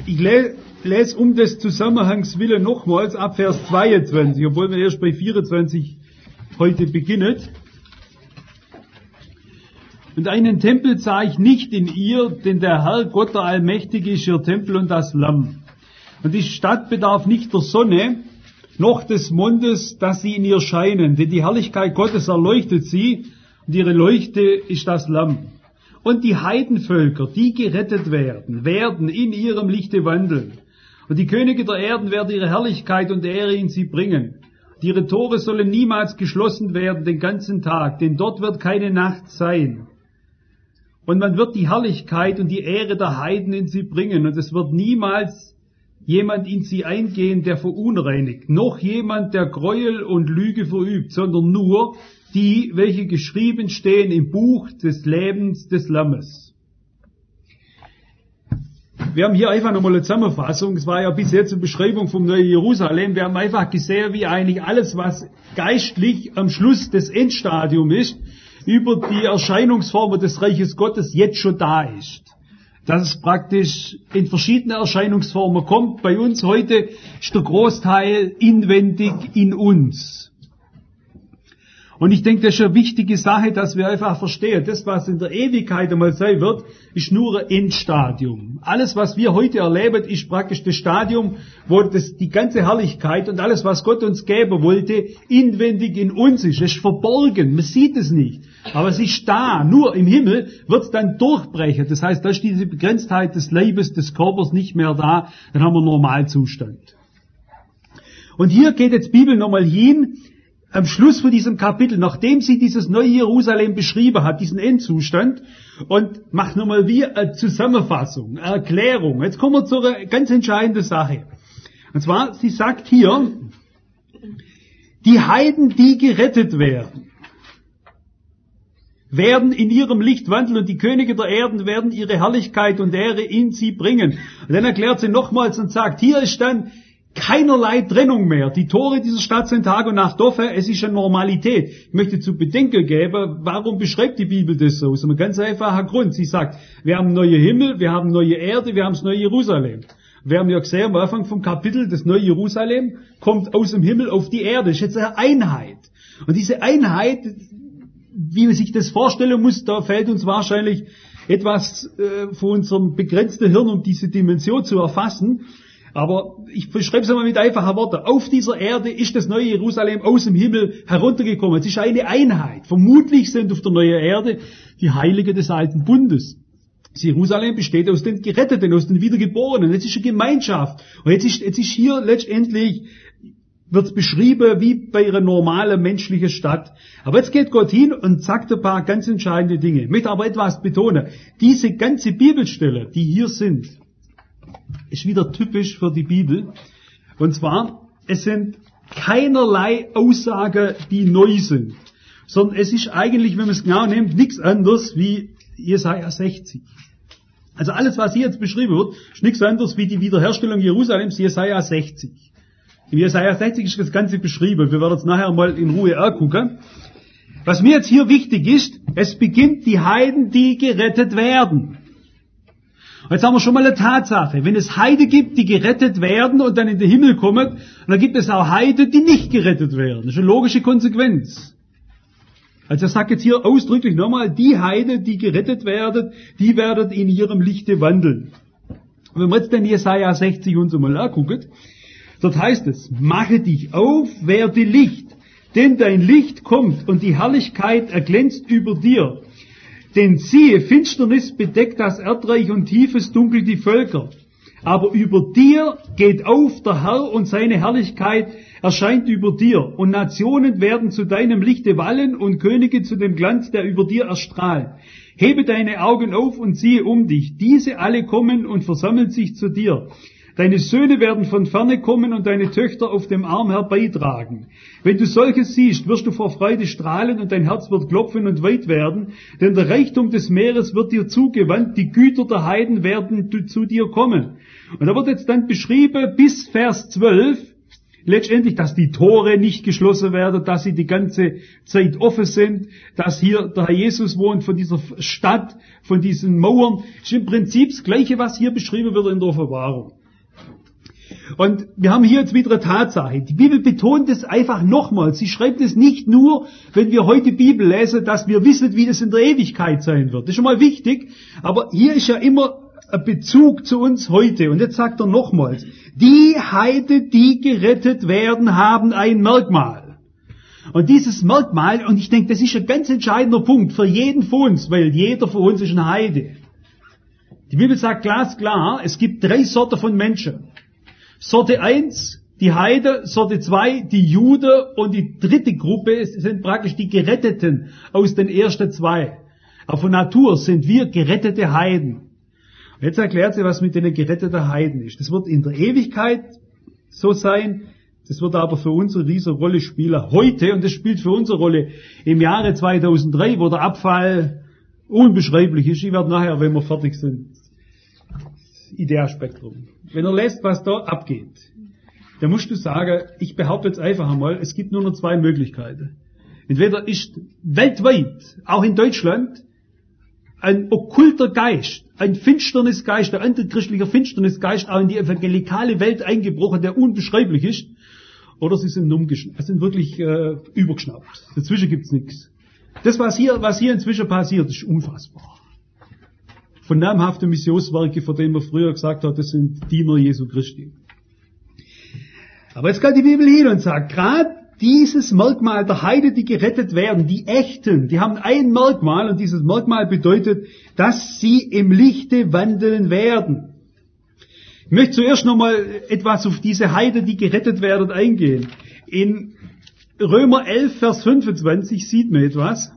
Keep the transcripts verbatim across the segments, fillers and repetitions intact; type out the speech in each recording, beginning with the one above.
Ich lese um des Zusammenhangs willen nochmals ab Vers zweiundzwanzig, obwohl wir erst bei vierundzwanzig heute beginnen. Und einen Tempel sah ich nicht in ihr, denn der Herr Gott der Allmächtige ist ihr Tempel und das Lamm. Und die Stadt bedarf nicht der Sonne, noch des Mondes, dass sie in ihr scheinen, denn die Herrlichkeit Gottes erleuchtet sie, und ihre Leuchte ist das Lamm. Und die Heidenvölker, die gerettet werden, werden in ihrem Lichte wandeln. Und die Könige der Erden werden ihre Herrlichkeit und Ehre in sie bringen. Und ihre Tore sollen niemals geschlossen werden den ganzen Tag, denn dort wird keine Nacht sein. Und man wird die Herrlichkeit und die Ehre der Heiden in sie bringen, und es wird niemals jemand in sie eingehen, der verunreinigt, noch jemand, der Gräuel und Lüge verübt, sondern nur die, welche geschrieben stehen im Buch des Lebens des Lammes. Wir haben hier einfach nochmal eine Zusammenfassung. Es war ja bis jetzt eine Beschreibung vom neuen Jerusalem. Wir haben einfach gesehen, wie eigentlich alles, was geistlich am Schluss des Endstadiums ist, über die Erscheinungsformen des Reiches Gottes jetzt schon da ist. Dass es praktisch in verschiedene Erscheinungsformen kommt. Bei uns heute ist der Großteil inwendig in uns. Und ich denke, das ist eine wichtige Sache, dass wir einfach verstehen, das, was in der Ewigkeit einmal sein wird, ist nur ein Endstadium. Alles, was wir heute erleben, ist praktisch das Stadium, wo das, die ganze Herrlichkeit und alles, was Gott uns geben wollte, inwendig in uns ist. Es ist verborgen, man sieht es nicht. Aber es ist da, nur im Himmel wird es dann durchbrechen. Das heißt, da ist diese Begrenztheit des Leibes, des Körpers nicht mehr da, dann haben wir Normalzustand. Und hier geht jetzt die Bibel nochmal hin, am Schluss von diesem Kapitel, nachdem sie dieses neue Jerusalem beschrieben hat, diesen Endzustand, und macht nochmal wie eine Zusammenfassung, eine Erklärung. Jetzt kommen wir zu einer ganz entscheidenden Sache. Und zwar, sie sagt hier, die Heiden, die gerettet werden, werden in ihrem Licht wandeln, und die Könige der Erden werden ihre Herrlichkeit und Ehre in sie bringen. Und dann erklärt sie nochmals und sagt, hier ist dann keinerlei Trennung mehr. Die Tore dieser Stadt sind Tag und Nacht offen. Es ist eine Normalität. Ich möchte zu bedenken geben, warum beschreibt die Bibel das so? Das ist ein ganz einfacher Grund. Sie sagt, wir haben neue Himmel, wir haben neue Erde, wir haben das neue Jerusalem. Wir haben ja gesehen am Anfang vom Kapitel, das neue Jerusalem kommt aus dem Himmel auf die Erde. Das ist jetzt eine Einheit. Und diese Einheit, wie man sich das vorstellen muss, da fehlt uns wahrscheinlich etwas äh, von unserem begrenzten Hirn, um diese Dimension zu erfassen. Aber ich beschreibe es einmal mit einfachen Worten. Auf dieser Erde ist das neue Jerusalem aus dem Himmel heruntergekommen. Es ist eine Einheit. Vermutlich sind auf der neuen Erde die Heiligen des alten Bundes. Das Jerusalem besteht aus den Geretteten, aus den Wiedergeborenen. Es ist eine Gemeinschaft. Und jetzt ist, jetzt ist hier letztendlich, wird es beschrieben wie bei einer normalen menschlichen Stadt. Aber jetzt geht Gott hin und sagt ein paar ganz entscheidende Dinge. Ich möchte aber etwas betonen. Diese ganze Bibelstelle, die hier sind, ist wieder typisch für die Bibel. Und zwar, es sind keinerlei Aussagen, die neu sind, sondern es ist eigentlich, wenn man es genau nimmt, nichts anderes wie Jesaja sechzig. Also alles, was hier jetzt beschrieben wird, ist nichts anderes wie die Wiederherstellung Jerusalems, Jesaja sechzig. In Jesaja sechzig ist das Ganze beschrieben. Wir werden es nachher mal in Ruhe angucken. Was mir jetzt hier wichtig ist, es beginnt die Heiden, die gerettet werden. Jetzt haben wir schon mal eine Tatsache. Wenn es Heiden gibt, die gerettet werden und dann in den Himmel kommen, dann gibt es auch Heiden, die nicht gerettet werden. Das ist eine logische Konsequenz. Also er sagt jetzt hier ausdrücklich nochmal, die Heiden, die gerettet werden, die werden in ihrem Lichte wandeln. Und wenn wir jetzt den Jesaja sechzig uns mal angucken, dort heißt es, mache dich auf, werde Licht, denn dein Licht kommt und die Herrlichkeit erglänzt über dir. Denn siehe, Finsternis bedeckt das Erdreich und tiefes Dunkel die Völker. Aber über dir geht auf der Herr und seine Herrlichkeit erscheint über dir. Und Nationen werden zu deinem Lichte wallen und Könige zu dem Glanz, der über dir erstrahlt. Hebe deine Augen auf und siehe um dich. Diese alle kommen und versammeln sich zu dir. Deine Söhne werden von ferne kommen und deine Töchter auf dem Arm herbeitragen. Wenn du solches siehst, wirst du vor Freude strahlen und dein Herz wird klopfen und weit werden, denn der Reichtum des Meeres wird dir zugewandt, die Güter der Heiden werden zu dir kommen. Und da wird jetzt dann beschrieben, bis Vers zwölf, letztendlich, dass die Tore nicht geschlossen werden, dass sie die ganze Zeit offen sind, dass hier der Herr Jesus wohnt von dieser Stadt, von diesen Mauern. Das ist im Prinzip das Gleiche, was hier beschrieben wird in der Offenbarung. Und wir haben hier jetzt wieder eine Tatsache. Die Bibel betont es einfach nochmals. Sie schreibt es nicht nur, wenn wir heute Bibel lesen, dass wir wissen, wie das in der Ewigkeit sein wird. Das ist schon mal wichtig. Aber hier ist ja immer ein Bezug zu uns heute. Und jetzt sagt er nochmals, die Heiden, die gerettet werden, haben ein Merkmal. Und dieses Merkmal, und ich denke, das ist ein ganz entscheidender Punkt für jeden von uns, weil jeder von uns ist ein Heide. Die Bibel sagt glasklar, es gibt drei Sorten von Menschen. Sorte eins, die Heiden, Sorte zwei, die Juden und die dritte Gruppe sind praktisch die Geretteten aus den ersten zwei. Aber von Natur sind wir gerettete Heiden. Und jetzt erklärt sie, was mit den geretteten Heiden ist. Das wird in der Ewigkeit so sein, das wird aber für uns eine riesige Rolle spielen heute, und das spielt für uns eine Rolle im Jahre zweitausenddrei, wo der Abfall unbeschreiblich ist. Ich werde nachher, wenn wir fertig sind, Ideaspektrum. Wenn er lässt, was da abgeht, dann musst du sagen, ich behaupte jetzt einfach einmal, es gibt nur noch zwei Möglichkeiten. Entweder ist weltweit, auch in Deutschland, ein okkulter Geist, ein Finsternisgeist, ein antichristlicher Finsternisgeist auch in die evangelikale Welt eingebrochen, der unbeschreiblich ist, oder sie sind umgeschnappt, sind wirklich äh, übergeschnappt. Dazwischen gibt's nichts. Das, was hier, was hier inzwischen passiert, ist unfassbar. Von namhaften Missionswerke, von denen man früher gesagt hat, das sind Diener Jesu Christi. Aber jetzt kommt die Bibel hin und sagt, gerade dieses Merkmal der Heiden, die gerettet werden, die Echten, die haben ein Merkmal, und dieses Merkmal bedeutet, dass sie im Lichte wandeln werden. Ich möchte zuerst nochmal etwas auf diese Heiden, die gerettet werden, eingehen. In Römer elf, Vers fünfundzwanzig sieht man etwas.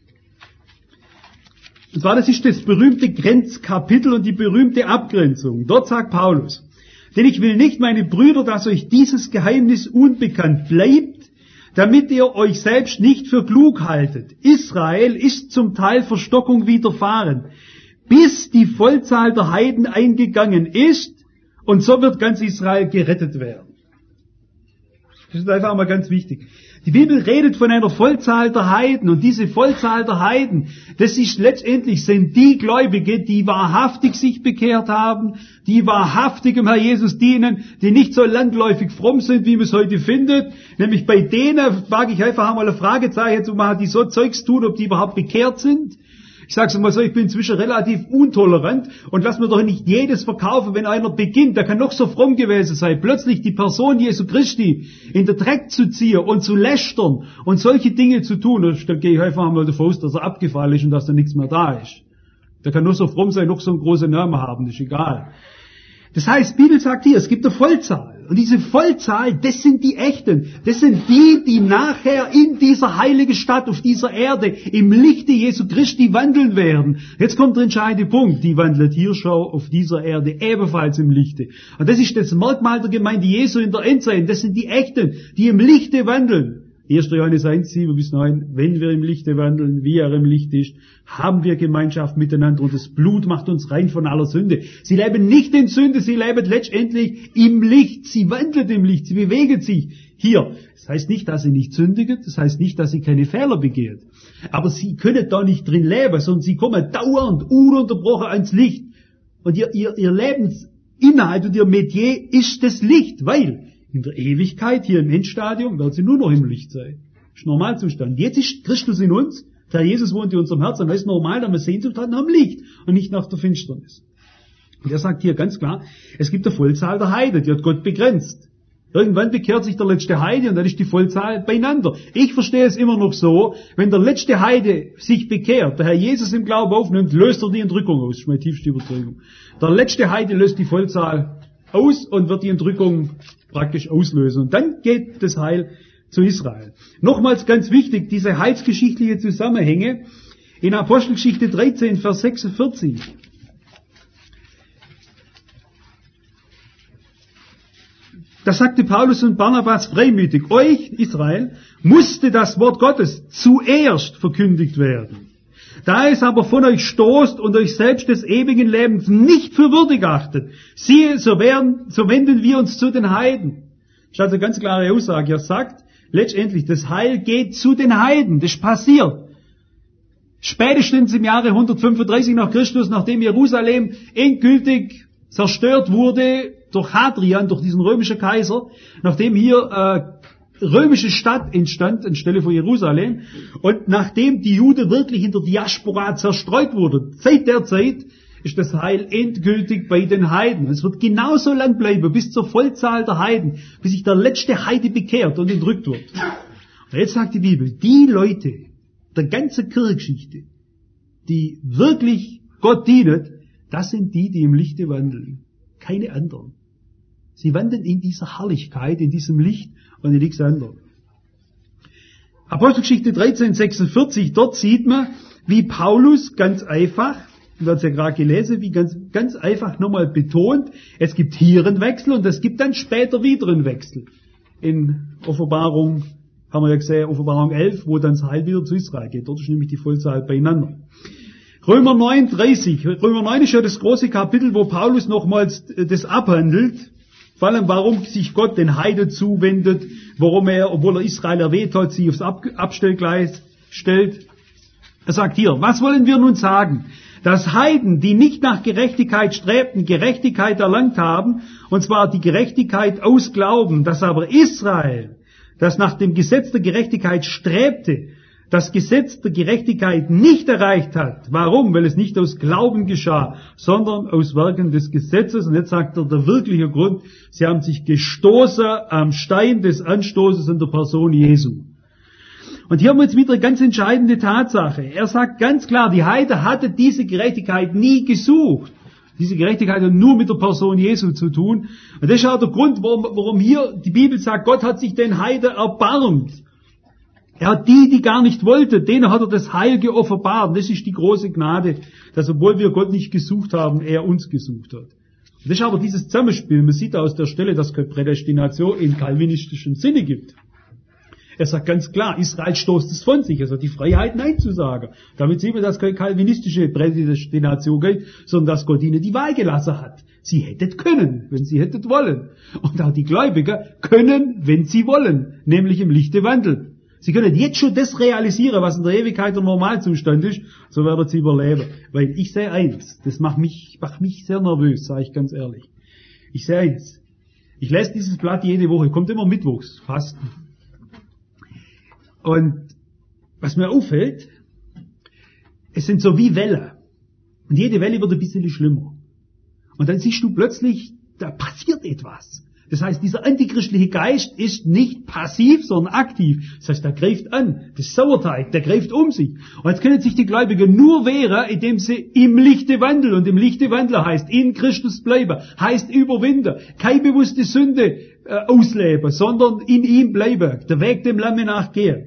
Und zwar, das ist das berühmte Grenzkapitel und die berühmte Abgrenzung. Dort sagt Paulus, denn ich will nicht, meine Brüder, dass euch dieses Geheimnis unbekannt bleibt, damit ihr euch selbst nicht für klug haltet. Israel ist zum Teil Verstockung widerfahren, bis die Vollzahl der Heiden eingegangen ist, und so wird ganz Israel gerettet werden. Das ist einfach mal ganz wichtig. Die Bibel redet von einer Vollzahl der Heiden, und diese Vollzahl der Heiden, das ist letztendlich, sind die Gläubige, die wahrhaftig sich bekehrt haben, die wahrhaftig dem Herr Jesus dienen, die nicht so landläufig fromm sind, wie man es heute findet. Nämlich bei denen wage ich einfach einmal ein Fragezeichen zu machen, die so Zeugs tun, ob die überhaupt bekehrt sind. Ich sage mal so, ich bin inzwischen relativ untolerant, und lass mir doch nicht jedes verkaufen, wenn einer beginnt, der kann noch so fromm gewesen sein, plötzlich die Person Jesu Christi in den Dreck zu ziehen und zu lästern und solche Dinge zu tun. Da gehe ich einfach mal davon aus, dass er abgefallen ist und dass da nichts mehr da ist. Der kann nur so fromm sein, noch so einen großen Namen haben, das ist egal. Das heißt, die Bibel sagt hier, es gibt eine Vollzahl. Und diese Vollzahl, das sind die Echten. Das sind die, die nachher in dieser heiligen Stadt, auf dieser Erde, im Lichte Jesu Christi wandeln werden. Jetzt kommt der entscheidende Punkt. Die wandelt hier schon auf dieser Erde ebenfalls im Lichte. Und das ist das Merkmal der Gemeinde Jesu in der Endzeit. Das sind die Echten, die im Lichte wandeln. erster Johannes eins, sieben bis neun, wenn wir im Lichte wandeln, wie er im Licht ist, haben wir Gemeinschaft miteinander, und das Blut macht uns rein von aller Sünde. Sie leben nicht in Sünde, sie leben letztendlich im Licht, sie wandeln im Licht, sie bewegen sich hier. Das heißt nicht, dass sie nicht sündigen, das heißt nicht, dass sie keine Fehler begehen. Aber sie können da nicht drin leben, sondern sie kommen dauernd, ununterbrochen ans Licht. Und ihr, ihr, ihr Lebensinhalt und ihr Metier ist das Licht, weil in der Ewigkeit, hier im Endstadium, wird sie nur noch im Licht sein. Das ist Normalzustand. Jetzt ist Christus in uns, der Jesus wohnt in unserem Herzen, und das ist normal, dass wir Sehnsucht haben nach dem Licht und nicht nach der Finsternis. Und er sagt hier ganz klar, es gibt eine Vollzahl der Heiden, die hat Gott begrenzt. Irgendwann bekehrt sich der letzte Heide und dann ist die Vollzahl beieinander. Ich verstehe es immer noch so, wenn der letzte Heide sich bekehrt, der Herr Jesus im Glauben aufnimmt, löst er die Entrückung aus. Das ist meine tiefste Überzeugung. Der letzte Heide löst die Vollzahl aus und wird die Entrückung praktisch auslösen. Und dann geht das Heil zu Israel. Nochmals ganz wichtig, diese heilsgeschichtliche Zusammenhänge in Apostelgeschichte dreizehn, Vers sechsundvierzig. Da sagte Paulus und Barnabas freimütig, euch, Israel, musste das Wort Gottes zuerst verkündigt werden. Da es aber von euch stoßt und euch selbst des ewigen Lebens nicht für würdig achtet, siehe, so, werden, so wenden wir uns zu den Heiden. Das ist also eine ganz klare Aussage. Er sagt, letztendlich, das Heil geht zu den Heiden. Das ist passiert. Spätestens im Jahre hundertfünfunddreißig nach Christus, nachdem Jerusalem endgültig zerstört wurde durch Hadrian, durch diesen römischen Kaiser, nachdem hier äh, römische Stadt entstand anstelle von Jerusalem und nachdem die Juden wirklich in der Diaspora zerstreut wurden, seit der Zeit ist das Heil endgültig bei den Heiden. Es wird genauso lang bleiben, bis zur Vollzahl der Heiden, bis sich der letzte Heide bekehrt und entrückt wird. Und jetzt sagt die Bibel, die Leute der ganzen Kirchengeschichte, die wirklich Gott dienen, das sind die, die im Lichte wandeln. Keine anderen. Sie wandeln in dieser Herrlichkeit, in diesem Licht und in nichts anderem. Apostelgeschichte dreizehn sechsundvierzig, dort sieht man, wie Paulus ganz einfach, wir haben es ja gerade gelesen, wie ganz, ganz einfach nochmal betont, es gibt hier einen Wechsel und es gibt dann später wieder einen Wechsel. In Offenbarung, haben wir ja gesehen, Offenbarung elf, wo dann das Heil wieder zu Israel geht. Dort ist nämlich die Vollzahl beieinander. Römer neun dreißig. Römer neun ist ja das große Kapitel, wo Paulus nochmals das abhandelt. Vor allem, warum sich Gott den Heiden zuwendet, warum er, obwohl er Israel erwählt hat, sie aufs Ab- Abstellgleis stellt. Er sagt hier, was wollen wir nun sagen? Dass Heiden, die nicht nach Gerechtigkeit strebten, Gerechtigkeit erlangt haben, und zwar die Gerechtigkeit aus Glauben, dass aber Israel, das nach dem Gesetz der Gerechtigkeit strebte, das Gesetz der Gerechtigkeit nicht erreicht hat. Warum? Weil es nicht aus Glauben geschah, sondern aus Werken des Gesetzes. Und jetzt sagt er, der wirkliche Grund, sie haben sich gestoßen am Stein des Anstoßes in der Person Jesu. Und hier haben wir jetzt wieder eine ganz entscheidende Tatsache. Er sagt ganz klar, die Heide hatte diese Gerechtigkeit nie gesucht. Diese Gerechtigkeit hat nur mit der Person Jesu zu tun. Und das ist auch der Grund, warum, warum hier die Bibel sagt, Gott hat sich den Heiden erbarmt. Er hat die, die gar nicht wollten, denen hat er das Heil geoffenbart. Das ist die große Gnade, dass obwohl wir Gott nicht gesucht haben, er uns gesucht hat. Und das ist aber dieses Zusammenspiel. Man sieht aus der Stelle, dass es keine Prädestination in kalvinistischem Sinne gibt. Er sagt ganz klar, Israel stoßt es von sich, also die Freiheit Nein zu sagen. Damit sieht man, dass keine kalvinistische Prädestination gilt, sondern dass Gott ihnen die Wahl gelassen hat. Sie hättet können, wenn sie hättet wollen. Und auch die Gläubiger können, wenn sie wollen, nämlich im Lichte wandeln. Sie können jetzt schon das realisieren, was in der Ewigkeit der Normalzustand ist, so werden sie überleben. Weil ich sehe eins, das macht mich, macht mich sehr nervös, sage ich ganz ehrlich. Ich sehe eins, ich lese dieses Blatt jede Woche, kommt immer mittwochs, Fasten. Und was mir auffällt, es sind so wie Wellen. Und jede Welle wird ein bisschen schlimmer. Und dann siehst du plötzlich, da passiert etwas. Das heißt, dieser antichristliche Geist ist nicht passiv, sondern aktiv. Das heißt, der greift an. Das Sauerteig, der greift um sich. Und jetzt können sich die Gläubigen nur wehren, indem sie im Lichte wandeln. Und im Lichte wandeln heißt, in Christus bleiben, heißt überwinden. Keine bewusste Sünde äh, ausleben, sondern in ihm bleiben. Der Weg dem Lamme nachgehen.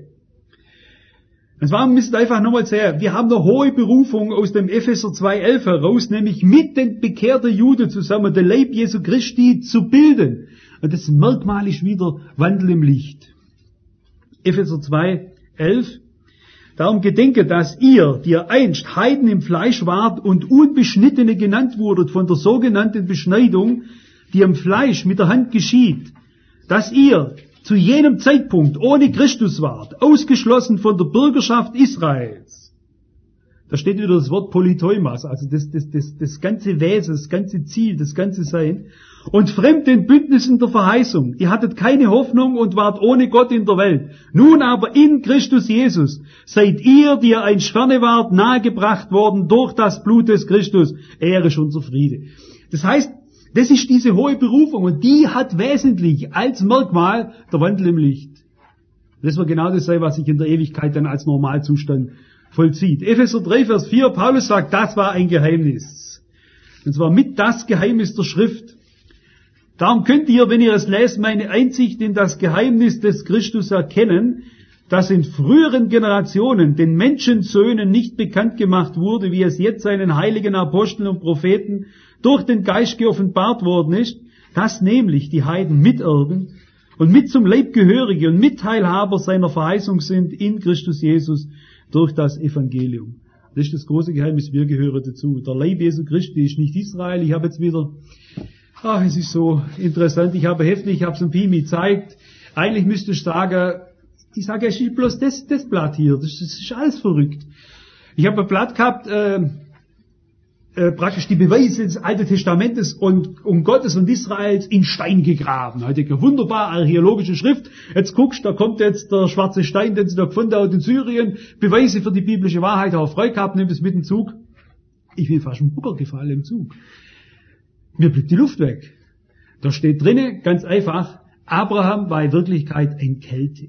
Und zwar müssen wir einfach nochmal sehen, wir haben eine hohe Berufung aus dem Epheser zwei elf heraus, nämlich mit den bekehrten Juden zusammen den Leib Jesu Christi zu bilden. Und das Merkmal ist wieder Wandel im Licht. Epheser zwei elf. Darum gedenke, dass ihr, die ihr einst Heiden im Fleisch wart und Unbeschnittene genannt wurdet von der sogenannten Beschneidung, die am Fleisch mit der Hand geschieht, dass ihr zu jenem Zeitpunkt ohne Christus wart, ausgeschlossen von der Bürgerschaft Israels. Da steht wieder das Wort Polytoimas, also das, das, das, das ganze Wesen, das ganze Ziel, das ganze Sein. Und fremd den Bündnissen der Verheißung. Ihr hattet keine Hoffnung und wart ohne Gott in der Welt. Nun aber in Christus Jesus seid ihr, die ihr einst ferne wart, nahegebracht worden durch das Blut des Christus. Er ist unser Friede. Das heißt, das ist diese hohe Berufung und die hat wesentlich als Merkmal der Wandel im Licht. Das wird genau das sein, was sich in der Ewigkeit dann als Normalzustand vollzieht. Epheser drei, Vers vier, Paulus sagt, das war ein Geheimnis. Und zwar mit das Geheimnis der Schrift. Darum könnt ihr, wenn ihr es lest, meine Einsicht in das Geheimnis des Christus erkennen, das in früheren Generationen den Menschensöhnen nicht bekannt gemacht wurde, wie es jetzt seinen heiligen Aposteln und Propheten durch den Geist geoffenbart worden ist, dass nämlich die Heiden Miterben und mit zum Leib gehörige und Mitteilhaber seiner Verheißung sind in Christus Jesus durch das Evangelium. Das ist das große Geheimnis, wir gehören dazu. Der Leib Jesu Christi ist nicht Israel. Ich habe jetzt wieder Ach, es ist so interessant. Ich habe Hefte, ich habe es dem Pimi gezeigt. Eigentlich müsste ich sagen, ich sage, es ist bloß das, das Blatt hier. Das, das ist alles verrückt. Ich habe ein Blatt gehabt, äh, äh, praktisch die Beweise des Alten Testamentes und um Gottes und Israels in Stein gegraben. Heute eine wunderbar archäologische Schrift. Jetzt guckst, da kommt jetzt der schwarze Stein, den sie da gefunden haben in Syrien. Beweise für die biblische Wahrheit. Auch Freude gehabt, nimmt es mit dem Zug. Ich bin fast im Bucker gefallen im Zug. Mir blieb die Luft weg. Da steht drinnen, ganz einfach, Abraham war in Wirklichkeit ein Kelte.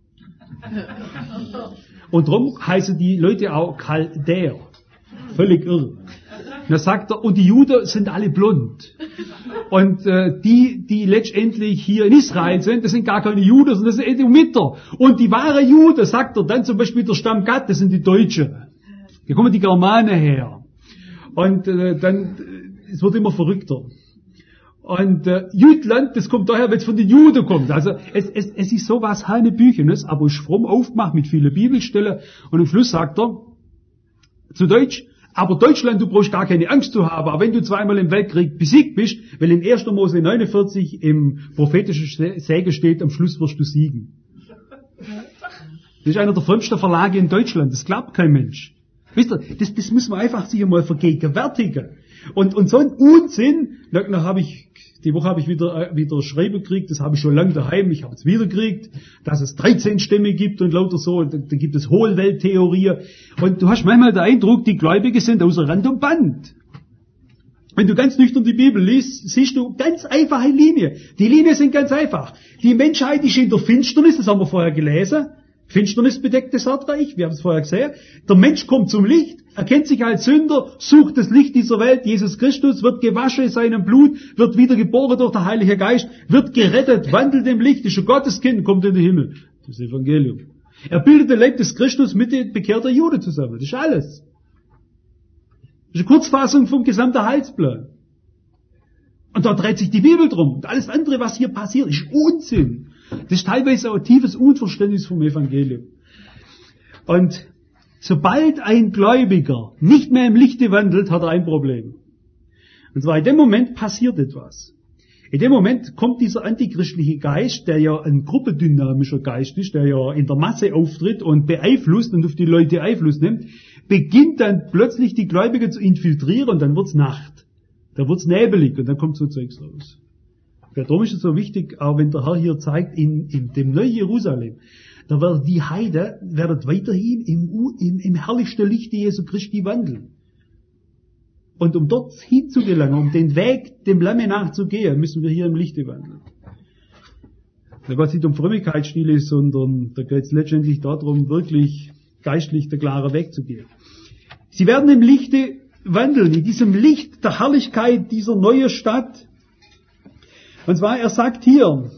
Und darum heißen die Leute auch Chaldäer. Völlig irre. Da sagt er, und die Juden sind alle blond. Und äh, die, die letztendlich hier in Israel sind, das sind gar keine Juden, sondern das sind Edomiter. Und die wahren Juden, sagt er dann zum Beispiel der Stamm Gad, das sind die Deutschen. Hier kommen die Germanen her. Und äh, dann, es wird immer verrückter. Und äh, Jütland, das kommt daher, wenn es von den Juden kommt. Also es, es, es ist sowas Hanebüchenes, aber ist fromm aufgemacht mit vielen Bibelstellen. Und am Schluss sagt er, zu Deutsch, aber Deutschland, du brauchst gar keine Angst zu haben, aber wenn du zweimal im Weltkrieg besiegt bist, weil in erster Mose neunundvierzig im prophetischen Säge steht, am Schluss wirst du siegen. Das ist einer der frömmsten Verlage in Deutschland, das glaubt kein Mensch. Wisst ihr, das, das muss man einfach sich einmal vergegenwärtigen. Und, und so ein Unsinn, da, da habe ich, die Woche habe ich wieder, wieder Schreiben gekriegt, das habe ich schon lange daheim, ich habe es wieder gekriegt, dass es dreizehn Stämme gibt und lauter so, und dann gibt es Hohlwelttheorie. Und du hast manchmal den Eindruck, die Gläubigen sind außer Rand und Band. Wenn du ganz nüchtern die Bibel liest, siehst du ganz einfache Linie. Die Linien sind ganz einfach. Die Menschheit ist in der Finsternis, das haben wir vorher gelesen. Finsternis bedecktes Erdreich, wir haben es vorher gesehen. Der Mensch kommt zum Licht, erkennt sich als Sünder, sucht das Licht dieser Welt. Jesus Christus wird gewaschen in seinem Blut, wird wiedergeboren durch den Heiligen Geist, wird gerettet, wandelt im Licht, ist ein Gotteskind, kommt in den Himmel. Das Evangelium. Er bildet den Leib des Christus mit den bekehrten Juden zusammen. Das ist alles. Das ist eine Kurzfassung vom gesamten Heilsplan. Und da dreht sich die Bibel drum. Und alles andere, was hier passiert, ist Unsinn. Das ist teilweise auch ein tiefes Unverständnis vom Evangelium. Und sobald ein Gläubiger nicht mehr im Lichte wandelt, hat er ein Problem. Und zwar in dem Moment passiert etwas. In dem Moment kommt dieser antichristliche Geist, der ja ein gruppendynamischer Geist ist, der ja in der Masse auftritt und beeinflusst und auf die Leute Einfluss nimmt, beginnt dann plötzlich die Gläubigen zu infiltrieren und dann wird's Nacht. Da wird's nebelig und dann kommt so Zeugs raus. Darum ist es so wichtig, auch wenn der Herr hier zeigt, in, in dem neuen Jerusalem, da werden die Heiden werden weiterhin im, im, im herrlichsten Licht Jesu Christi wandeln. Und um dort hinzugelangen, um den Weg dem Lamme nachzugehen, müssen wir hier im Lichte wandeln. Da geht es nicht um Frömmigkeitsstile, sondern da geht es letztendlich darum, wirklich geistlich der klare Weg zu gehen. Sie werden im Lichte wandeln, in diesem Licht der Herrlichkeit dieser neuen Stadt. Und zwar, er sagt hier,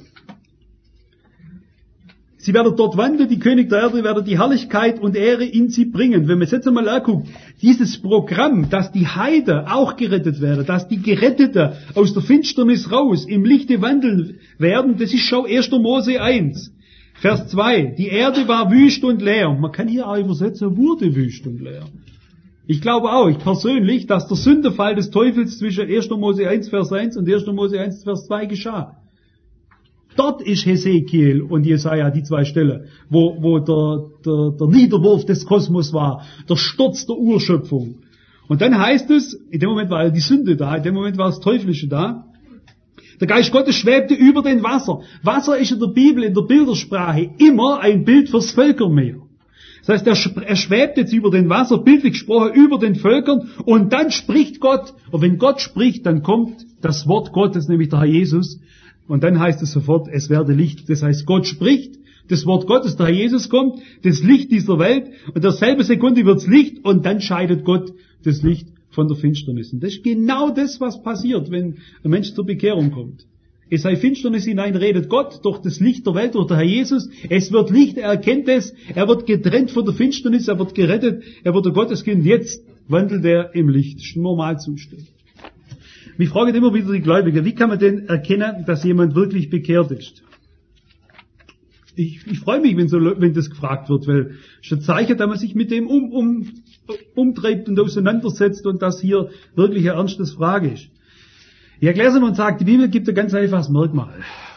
sie werden dort wandeln, die König der Erde werden die Herrlichkeit und Ehre in sie bringen. Wenn man es jetzt einmal anguckt, dieses Programm, dass die Heiden auch gerettet werden, dass die Geretteten aus der Finsternis raus im Lichte wandeln werden, das ist schon erster Mose eins, Vers zwei. Die Erde war wüst und leer. Man kann hier auch übersetzen, wurde wüst und leer. Ich glaube auch, ich persönlich, dass der Sündenfall des Teufels zwischen erster Mose eins, Vers eins und erster Mose eins, Vers zwei geschah. Dort ist Hesekiel und Jesaja die zwei Stellen, wo, wo der, der, der Niederwurf des Kosmos war, der Sturz der Urschöpfung. Und dann heißt es, in dem Moment war ja die Sünde da, in dem Moment war das Teuflische da. Der Geist Gottes schwebte über den Wasser. Wasser ist in der Bibel, in der Bildersprache, immer ein Bild fürs Völkermeer. Das heißt, er, er schwebt jetzt über den Wasser, bildlich gesprochen, über den Völkern, und dann spricht Gott. Und wenn Gott spricht, dann kommt das Wort Gottes, nämlich der Herr Jesus. Und dann heißt es sofort, es werde Licht. Das heißt, Gott spricht, das Wort Gottes, der Herr Jesus kommt, das Licht dieser Welt, und derselbe Sekunde wird's Licht, und dann scheidet Gott das Licht von der Finsternis. Und das ist genau das, was passiert, wenn ein Mensch zur Bekehrung kommt. Es sei Finsternis hinein, redet Gott durch das Licht der Welt, durch der Herr Jesus. Es wird Licht, er erkennt es, er wird getrennt von der Finsternis, er wird gerettet, er wird ein Gotteskind. Jetzt wandelt er im Licht. Das ist ein Normalzustand. Mich fragen immer wieder die Gläubigen, wie kann man denn erkennen, dass jemand wirklich bekehrt ist? Ich, ich freue mich, wenn, so, wenn das gefragt wird, weil es ein Zeichen, dass man sich mit dem um, um, umtreibt und auseinandersetzt und das hier wirklich eine ernste Frage ist. Ich erkläre es mal und sage, die Bibel gibt ein ganz einfaches Merkmal.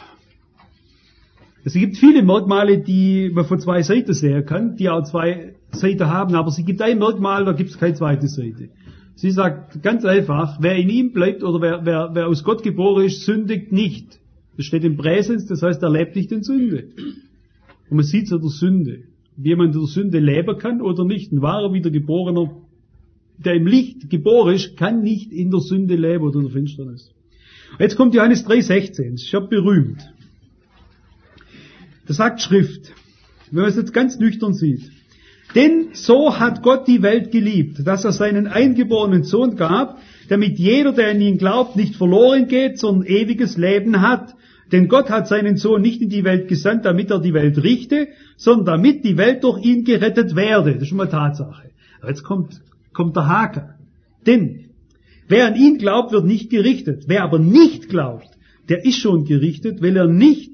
Es gibt viele Merkmale, die man von zwei Seiten sehen kann, die auch zwei Seiten haben, aber sie gibt ein Merkmal, da gibt es keine zweite Seite. Sie sagt ganz einfach, wer in ihm bleibt oder wer, wer, wer aus Gott geboren ist, sündigt nicht. Das steht im Präsens, das heißt, er lebt nicht in Sünde. Und man sieht es an der Sünde. Wie jemand in der Sünde leben kann oder nicht. Ein wahrer Wiedergeborener, der im Licht geboren ist, kann nicht in der Sünde leben oder in der Finsternis. Jetzt kommt Johannes drei sechzehn, das ist ja berühmt. Das sagt Schrift, wenn man es jetzt ganz nüchtern sieht. Denn so hat Gott die Welt geliebt, dass er seinen eingeborenen Sohn gab, damit jeder, der in ihn glaubt, nicht verloren geht, sondern ewiges Leben hat. Denn Gott hat seinen Sohn nicht in die Welt gesandt, damit er die Welt richte, sondern damit die Welt durch ihn gerettet werde. Das ist schon mal Tatsache. Aber jetzt kommt, kommt der Haken. Denn wer an ihn glaubt, wird nicht gerichtet. Wer aber nicht glaubt, der ist schon gerichtet, weil er nicht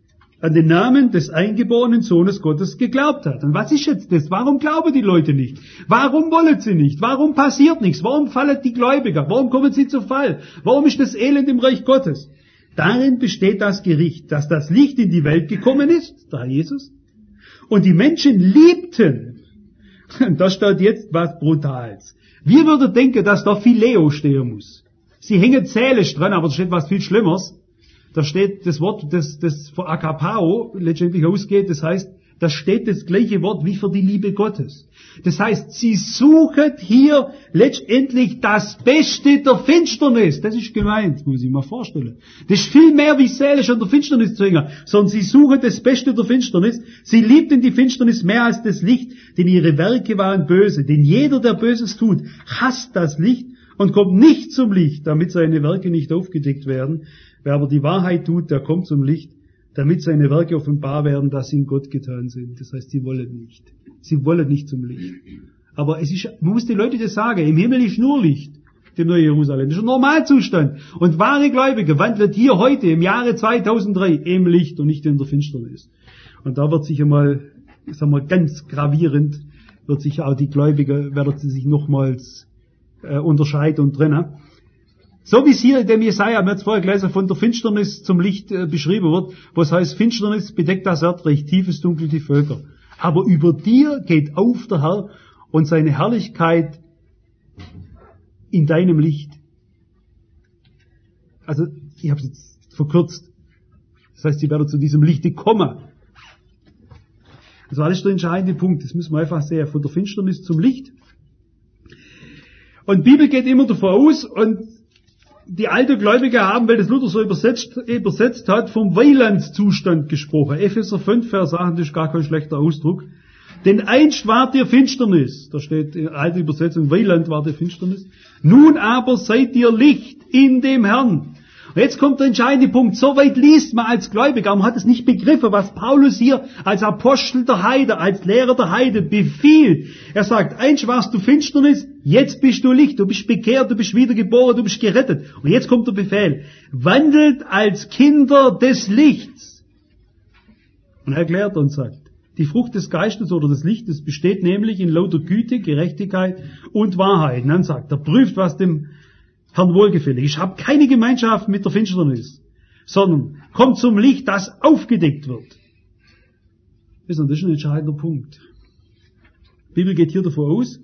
an den Namen des eingeborenen Sohnes Gottes geglaubt hat. Und was ist jetzt das? Warum glauben die Leute nicht? Warum wollen sie nicht? Warum passiert nichts? Warum fallen die Gläubiger? Warum kommen sie zu Fall? Warum ist das Elend im Reich Gottes? Darin besteht das Gericht, dass das Licht in die Welt gekommen ist, der Herr Jesus, und die Menschen liebten. Und da steht jetzt was Brutales. Wir würden denken, dass da Phileo stehen muss. Sie hängen zählisch dran, aber da steht was viel Schlimmeres. Da steht das Wort, das, das für Agapao letztendlich ausgeht, das heißt, da steht das gleiche Wort wie für die Liebe Gottes. Das heißt, sie suchen hier letztendlich das Beste der Finsternis. Das ist gemeint, muss ich mir vorstellen. Das ist viel mehr wie seelisch an der Finsternis zu hängen, sondern sie suchen das Beste der Finsternis. Sie liebten die Finsternis mehr als das Licht, denn ihre Werke waren böse. Denn jeder, der Böses tut, hasst das Licht und kommt nicht zum Licht, damit seine Werke nicht aufgedeckt werden. Wer aber die Wahrheit tut, der kommt zum Licht, damit seine Werke offenbar werden, dass sie in Gott getan sind. Das heißt, sie wollen nicht. Sie wollen nicht zum Licht. Aber es ist, man muss den Leuten das sagen, im Himmel ist nur Licht, dem neuen Jerusalem. Das ist ein Normalzustand. Und wahre Gläubige wandeln hier heute, im Jahre zweitausenddrei, im Licht und nicht in der Finsternis. Und da wird sich einmal, sagen wir, ganz gravierend, wird sich auch die Gläubiger, werden sie sich nochmals äh, unterscheiden und trennen. So wie es hier in dem Jesaja, wir haben jetzt vorher gelesen, von der Finsternis zum Licht äh, beschrieben wird, was heißt, Finsternis bedeckt das Erdreich, tiefes Dunkel die Völker. Aber über dir geht auf der Herr und seine Herrlichkeit in deinem Licht. Also, ich habe es jetzt verkürzt. Das heißt, sie werden zu diesem Lichte kommen. Das war alles der entscheidende Punkt. Das müssen wir einfach sehen. Von der Finsternis zum Licht. Und die Bibel geht immer davon aus, und die alten Gläubige haben, weil das Luther so übersetzt, übersetzt hat, vom Weilandszustand gesprochen. Epheser fünf, Vers acht, das ist gar kein schlechter Ausdruck. Denn einst wart ihr Finsternis, da steht in der alten Übersetzung, Weiland war der Finsternis. Nun aber seid ihr Licht in dem Herrn. Und jetzt kommt der entscheidende Punkt. So weit liest man als Gläubiger, man hat es nicht begriffen, was Paulus hier als Apostel der Heide, als Lehrer der Heide befiehlt. Er sagt, einst warst du Finsternis, jetzt bist du Licht, du bist bekehrt, du bist wiedergeboren, du bist gerettet. Und jetzt kommt der Befehl, wandelt als Kinder des Lichts. Und er erklärt und sagt, die Frucht des Geistes oder des Lichtes besteht nämlich in lauter Güte, Gerechtigkeit und Wahrheit. Und dann sagt er, prüft, was dem Herrn wohlgefällig. Ich habe keine Gemeinschaft mit der Finsternis, sondern kommt zum Licht, das aufgedeckt wird. Das ist ein entscheidender Punkt. Die Bibel geht hier davon aus,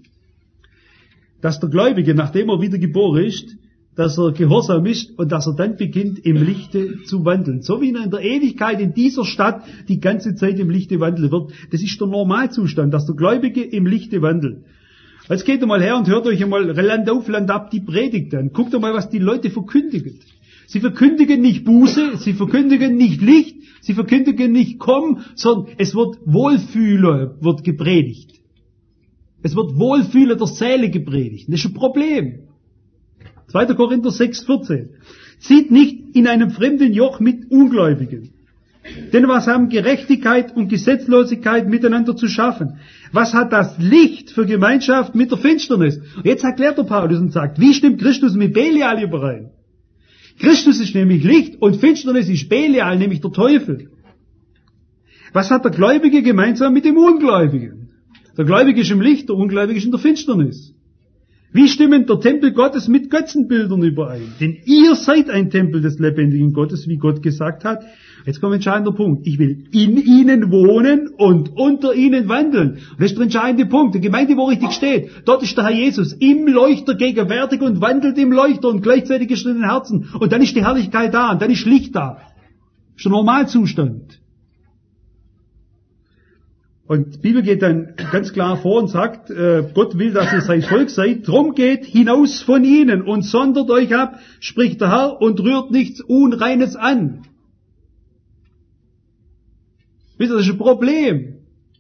dass der Gläubige, nachdem er wieder geboren ist, dass er gehorsam ist und dass er dann beginnt, im Lichte zu wandeln. So wie er in der Ewigkeit in dieser Stadt die ganze Zeit im Lichte wandeln wird. Das ist der Normalzustand, dass der Gläubige im Lichte wandelt. Jetzt geht ihr mal her und hört euch einmal Land auf, Land ab die Predigt an. Guckt doch mal, was die Leute verkündigen. Sie verkündigen nicht Buße, sie verkündigen nicht Licht, sie verkündigen nicht Komm, sondern es wird Wohlfühler, wird gepredigt. Es wird Wohlfühler der Seele gepredigt. Das ist ein Problem. zweiter Korinther sechs vierzehn. Zieht nicht in einem fremden Joch mit Ungläubigen. Denn was haben Gerechtigkeit und Gesetzlosigkeit miteinander zu schaffen? Was hat das Licht für Gemeinschaft mit der Finsternis? Und jetzt erklärt der Paulus und sagt, wie stimmt Christus mit Belial überein? Christus ist nämlich Licht und Finsternis ist Belial, nämlich der Teufel. Was hat der Gläubige gemeinsam mit dem Ungläubigen? Der Gläubige ist im Licht, der Ungläubige ist in der Finsternis. Wie stimmen der Tempel Gottes mit Götzenbildern überein? Denn ihr seid ein Tempel des lebendigen Gottes, wie Gott gesagt hat. Jetzt kommt ein entscheidender Punkt. Ich will in ihnen wohnen und unter ihnen wandeln. Und das ist der entscheidende Punkt. Die Gemeinde, wo richtig steht, dort ist der Herr Jesus im Leuchter gegenwärtig und wandelt im Leuchter und gleichzeitig ist er in den Herzen. Und dann ist die Herrlichkeit da und dann ist Licht da. Das ist der Normalzustand. Und die Bibel geht dann ganz klar vor und sagt, äh, Gott will, dass ihr sein Volk seid, drum geht hinaus von ihnen und sondert euch ab, spricht der Herr, und rührt nichts Unreines an. Wisst ihr, das ist ein Problem.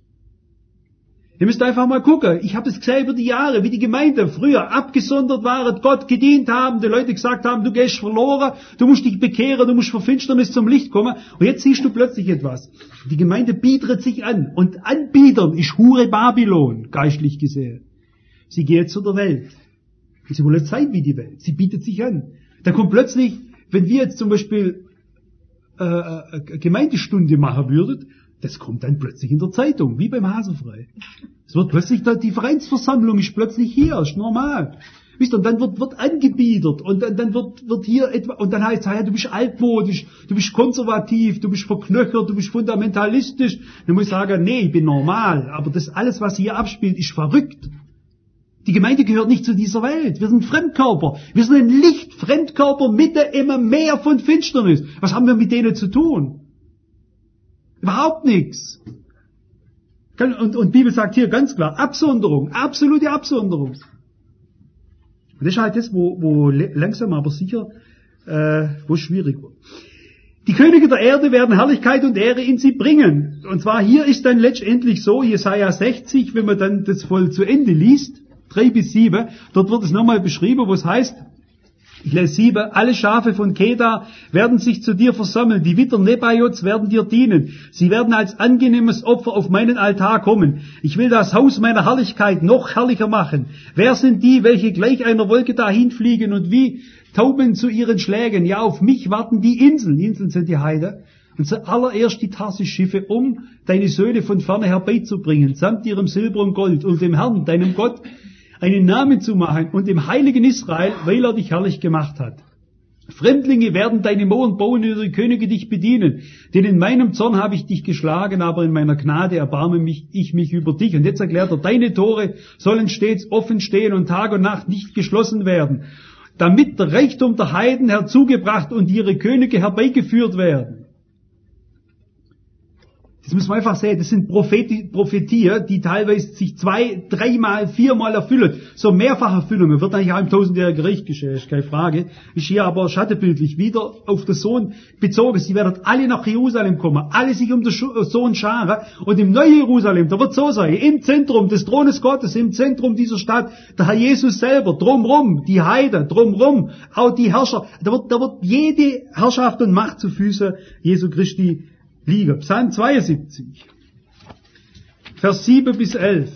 Ihr müsst einfach mal gucken. Ich habe es gesehen über die Jahre, wie die Gemeinde früher abgesondert waren, Gott gedient haben, die Leute gesagt haben, du gehst verloren, du musst dich bekehren, du musst vor Finsternis zum Licht kommen. Und jetzt siehst du plötzlich etwas. Die Gemeinde bietet sich an. Und anbietern ist Hure Babylon, geistlich gesehen. Sie geht zu der Welt. Und sie wollen sein wie die Welt. Sie bietet sich an. Da kommt plötzlich, wenn wir jetzt zum Beispiel äh, eine Gemeindestunde machen würden, das kommt dann plötzlich in der Zeitung, wie beim Hasenfrei. Es wird plötzlich, die Vereinsversammlung ist plötzlich hier, ist normal. Wisst ihr, und dann wird, wird angebiedert, und dann, dann wird, wird hier etwa, und dann heißt es, ja, du bist altmodisch, du bist konservativ, du bist verknöchert, du bist fundamentalistisch. Dann muss ich sagen, nee, ich bin normal, aber das alles, was hier abspielt, ist verrückt. Die Gemeinde gehört nicht zu dieser Welt. Wir sind Fremdkörper. Wir sind ein Lichtfremdkörper mitten immer mehr von Finsternis. Was haben wir mit denen zu tun? Überhaupt nichts. Und, und Bibel sagt hier ganz klar, Absonderung, absolute Absonderung. Und das ist halt das, wo, wo langsam aber sicher, äh, wo es schwierig wird. Die Könige der Erde werden Herrlichkeit und Ehre in sie bringen. Und zwar hier ist dann letztendlich so, Jesaja sechzig, wenn man dann das voll zu Ende liest, drei bis sieben, dort wird es nochmal beschrieben, wo es heißt, ich lese sieben, alle Schafe von Kedar werden sich zu dir versammeln, die Widder Nebajots werden dir dienen, sie werden als angenehmes Opfer auf meinen Altar kommen. Ich will das Haus meiner Herrlichkeit noch herrlicher machen. Wer sind die, welche gleich einer Wolke dahin fliegen und wie Tauben zu ihren Schlägen? Ja, auf mich warten die Inseln, die Inseln sind die Heide, und zuallererst die Tarsis-Schiffe, um deine Söhne von ferne herbeizubringen, samt ihrem Silber und Gold, und dem Herrn, deinem Gott, einen Namen zu machen und dem heiligen Israel, weil er dich herrlich gemacht hat. Fremdlinge werden deine Mauern bauen und ihre Könige dich bedienen. Denn in meinem Zorn habe ich dich geschlagen, aber in meiner Gnade erbarme mich, ich mich über dich. Und jetzt erklärt er, deine Tore sollen stets offen stehen und Tag und Nacht nicht geschlossen werden, damit der Reichtum der Heiden herzugebracht und ihre Könige herbeigeführt werden. Das muss man einfach sehen, das sind Prophetien, Prophetien, die teilweise sich zwei, dreimal, viermal erfüllen. So Mehrfacherfüllungen wird eigentlich auch im tausendjährigen Reich geschehen, ist keine Frage. Ist hier aber schattenbildlich wieder auf den Sohn bezogen. Sie werden alle nach Jerusalem kommen, alle sich um den Sohn scharen. Und im neuen Jerusalem, da wird so sein, im Zentrum des Thrones Gottes, im Zentrum dieser Stadt, der Herr Jesus selber, drumrum, die Heiden, drumrum, auch die Herrscher. Da wird, da wird jede Herrschaft und Macht zu Füßen Jesu Christi liegen. Psalm zweiundsiebzig, Vers sieben bis elf.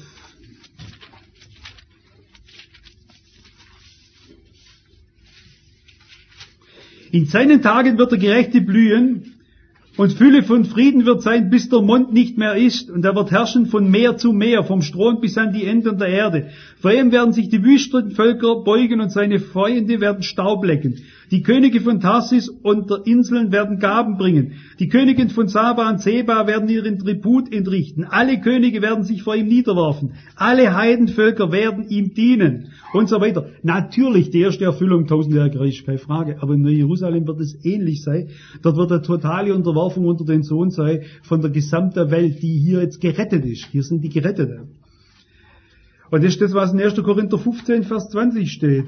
In seinen Tagen wird der Gerechte blühen und Fülle von Frieden wird sein, bis der Mond nicht mehr ist, und er wird herrschen von Meer zu Meer, vom Strom bis an die Enden der Erde. Vor ihm werden sich die Wüstenvölker beugen und seine Freunde werden Staub lecken. Die Könige von Tarsis und der Inseln werden Gaben bringen. Die Königin von Saba und Seba werden ihren Tribut entrichten. Alle Könige werden sich vor ihm niederwerfen. Alle Heidenvölker werden ihm dienen. Und so weiter. Natürlich, die erste Erfüllung tausendjähriger Reich, keine Frage. Aber in Jerusalem wird es ähnlich sein. Dort wird eine totale Unterwerfung unter den Sohn sein von der gesamten Welt, die hier jetzt gerettet ist. Hier sind die Geretteten. Und das ist das, was in erster Korinther fünfzehn, Vers zwanzig steht.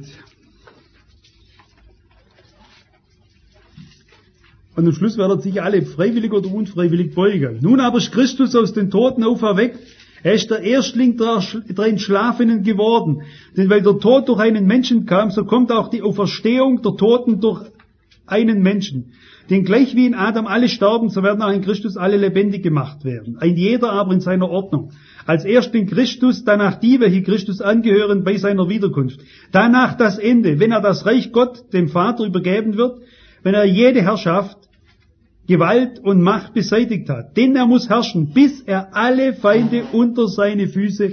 Und am Schluss werden sich alle freiwillig oder unfreiwillig beugen. Nun aber ist Christus aus den Toten auferweckt. Er ist der Erstling der Entschlafenen geworden. Denn weil der Tod durch einen Menschen kam, so kommt auch die Auferstehung der Toten durch einen Menschen. Denn gleich wie in Adam alle starben, so werden auch in Christus alle lebendig gemacht werden. Ein jeder aber in seiner Ordnung. Als Erstling Christus, danach die, welche Christus angehören, bei seiner Wiederkunft. Danach das Ende, wenn er das Reich Gott, dem Vater, übergeben wird, wenn er jede Herrschaft, Gewalt und Macht beseitigt hat. Denn er muss herrschen, bis er alle Feinde unter seine Füße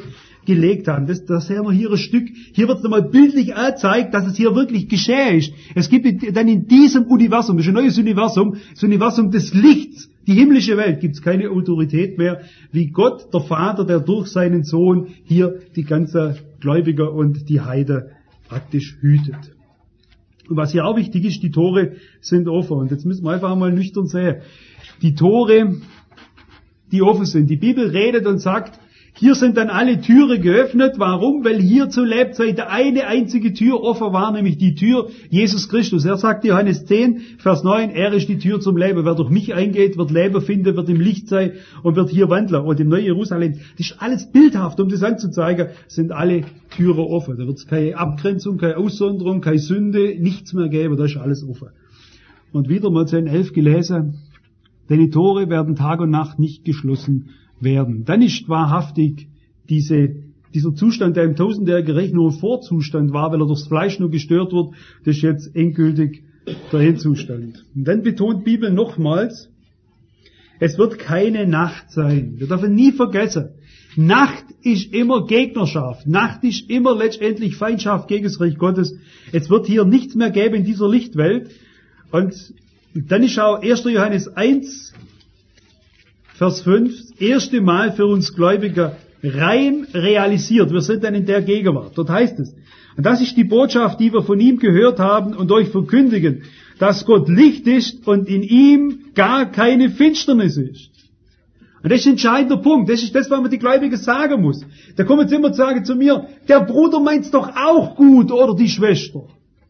gelegt haben. Das, das sehen wir hier ein Stück. Hier wird es nochmal bildlich angezeigt, dass es hier wirklich geschehen ist. Es gibt dann in diesem Universum, das ist ein neues Universum, das Universum des Lichts, die himmlische Welt, gibt es keine Autorität mehr, wie Gott, der Vater, der durch seinen Sohn hier die ganze Gläubiger und die Heide praktisch hütet. Und was hier auch wichtig ist, die Tore sind offen. Und jetzt müssen wir einfach mal nüchtern sehen. Die Tore, die offen sind. Die Bibel redet und sagt, hier sind dann alle Türen geöffnet. Warum? Weil hier zur Lebzeit eine einzige Tür offen war, nämlich die Tür Jesus Christus. Er sagt Johannes zehn, Vers neun, er ist die Tür zum Leben. Wer durch mich eingeht, wird Leben finden, wird im Licht sein und wird hier wandeln. Und im neuen Jerusalem, das ist alles bildhaft, um das anzuzeigen, sind alle Türen offen. Da wird es keine Abgrenzung, keine Aussonderung, keine Sünde, nichts mehr geben, da ist alles offen. Und wieder mal zehn elf gelesen, denn die Tore werden Tag und Nacht nicht geschlossen werden. Dann ist wahrhaftig diese, dieser Zustand, der im tausendjährigen Reich nur ein Vorzustand war, weil er durchs Fleisch nur gestört wird, das ist jetzt endgültig der Endzustand. Und dann betont die Bibel nochmals, es wird keine Nacht sein. Wir dürfen nie vergessen, Nacht ist immer Gegnerschaft. Nacht ist immer letztendlich Feindschaft gegen das Reich Gottes. Es wird hier nichts mehr geben in dieser Lichtwelt. Und dann ist auch erster Johannes eins, Vers fünf, das erste Mal für uns Gläubiger rein realisiert. Wir sind dann in der Gegenwart. Dort heißt es, und das ist die Botschaft, die wir von ihm gehört haben und euch verkündigen, dass Gott Licht ist und in ihm gar keine Finsternis ist. Und das ist ein entscheidender Punkt. Das ist das, was man die Gläubigen sagen muss. Da kommen sie immer und sagen zu mir, der Bruder meint's doch auch gut, oder die Schwester.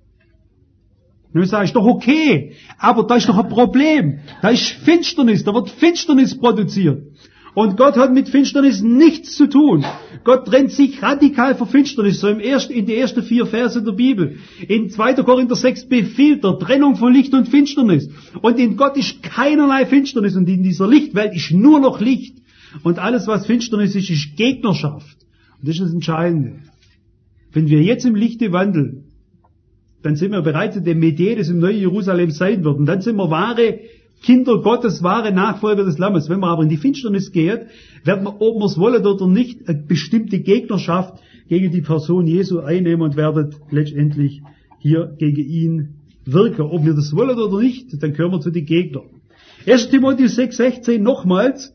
Und dann sage ich, doch okay, aber da ist doch ein Problem. Da ist Finsternis, da wird Finsternis produziert. Und Gott hat mit Finsternis nichts zu tun. Gott trennt sich radikal von Finsternis, so im ersten, in die ersten vier Verse der Bibel. In zweiter Korinther sechs befiehlt er Trennung von Licht und Finsternis. Und in Gott ist keinerlei Finsternis und in dieser Lichtwelt ist nur noch Licht. Und alles, was Finsternis ist, ist Gegnerschaft. Und das ist das Entscheidende. Wenn wir jetzt im Lichte wandeln, dann sind wir bereits in dem Metier, das im neuen Jerusalem sein wird. Und dann sind wir wahre Kinder Gottes, wahre Nachfolger des Lammes. Wenn wir aber in die Finsternis gehen, werden wir, ob wir es wollen oder nicht, eine bestimmte Gegnerschaft gegen die Person Jesu einnehmen und werden letztendlich hier gegen ihn wirken. Ob wir das wollen oder nicht, dann gehören wir zu den Gegnern. erster Timotheus sechs sechzehn nochmals,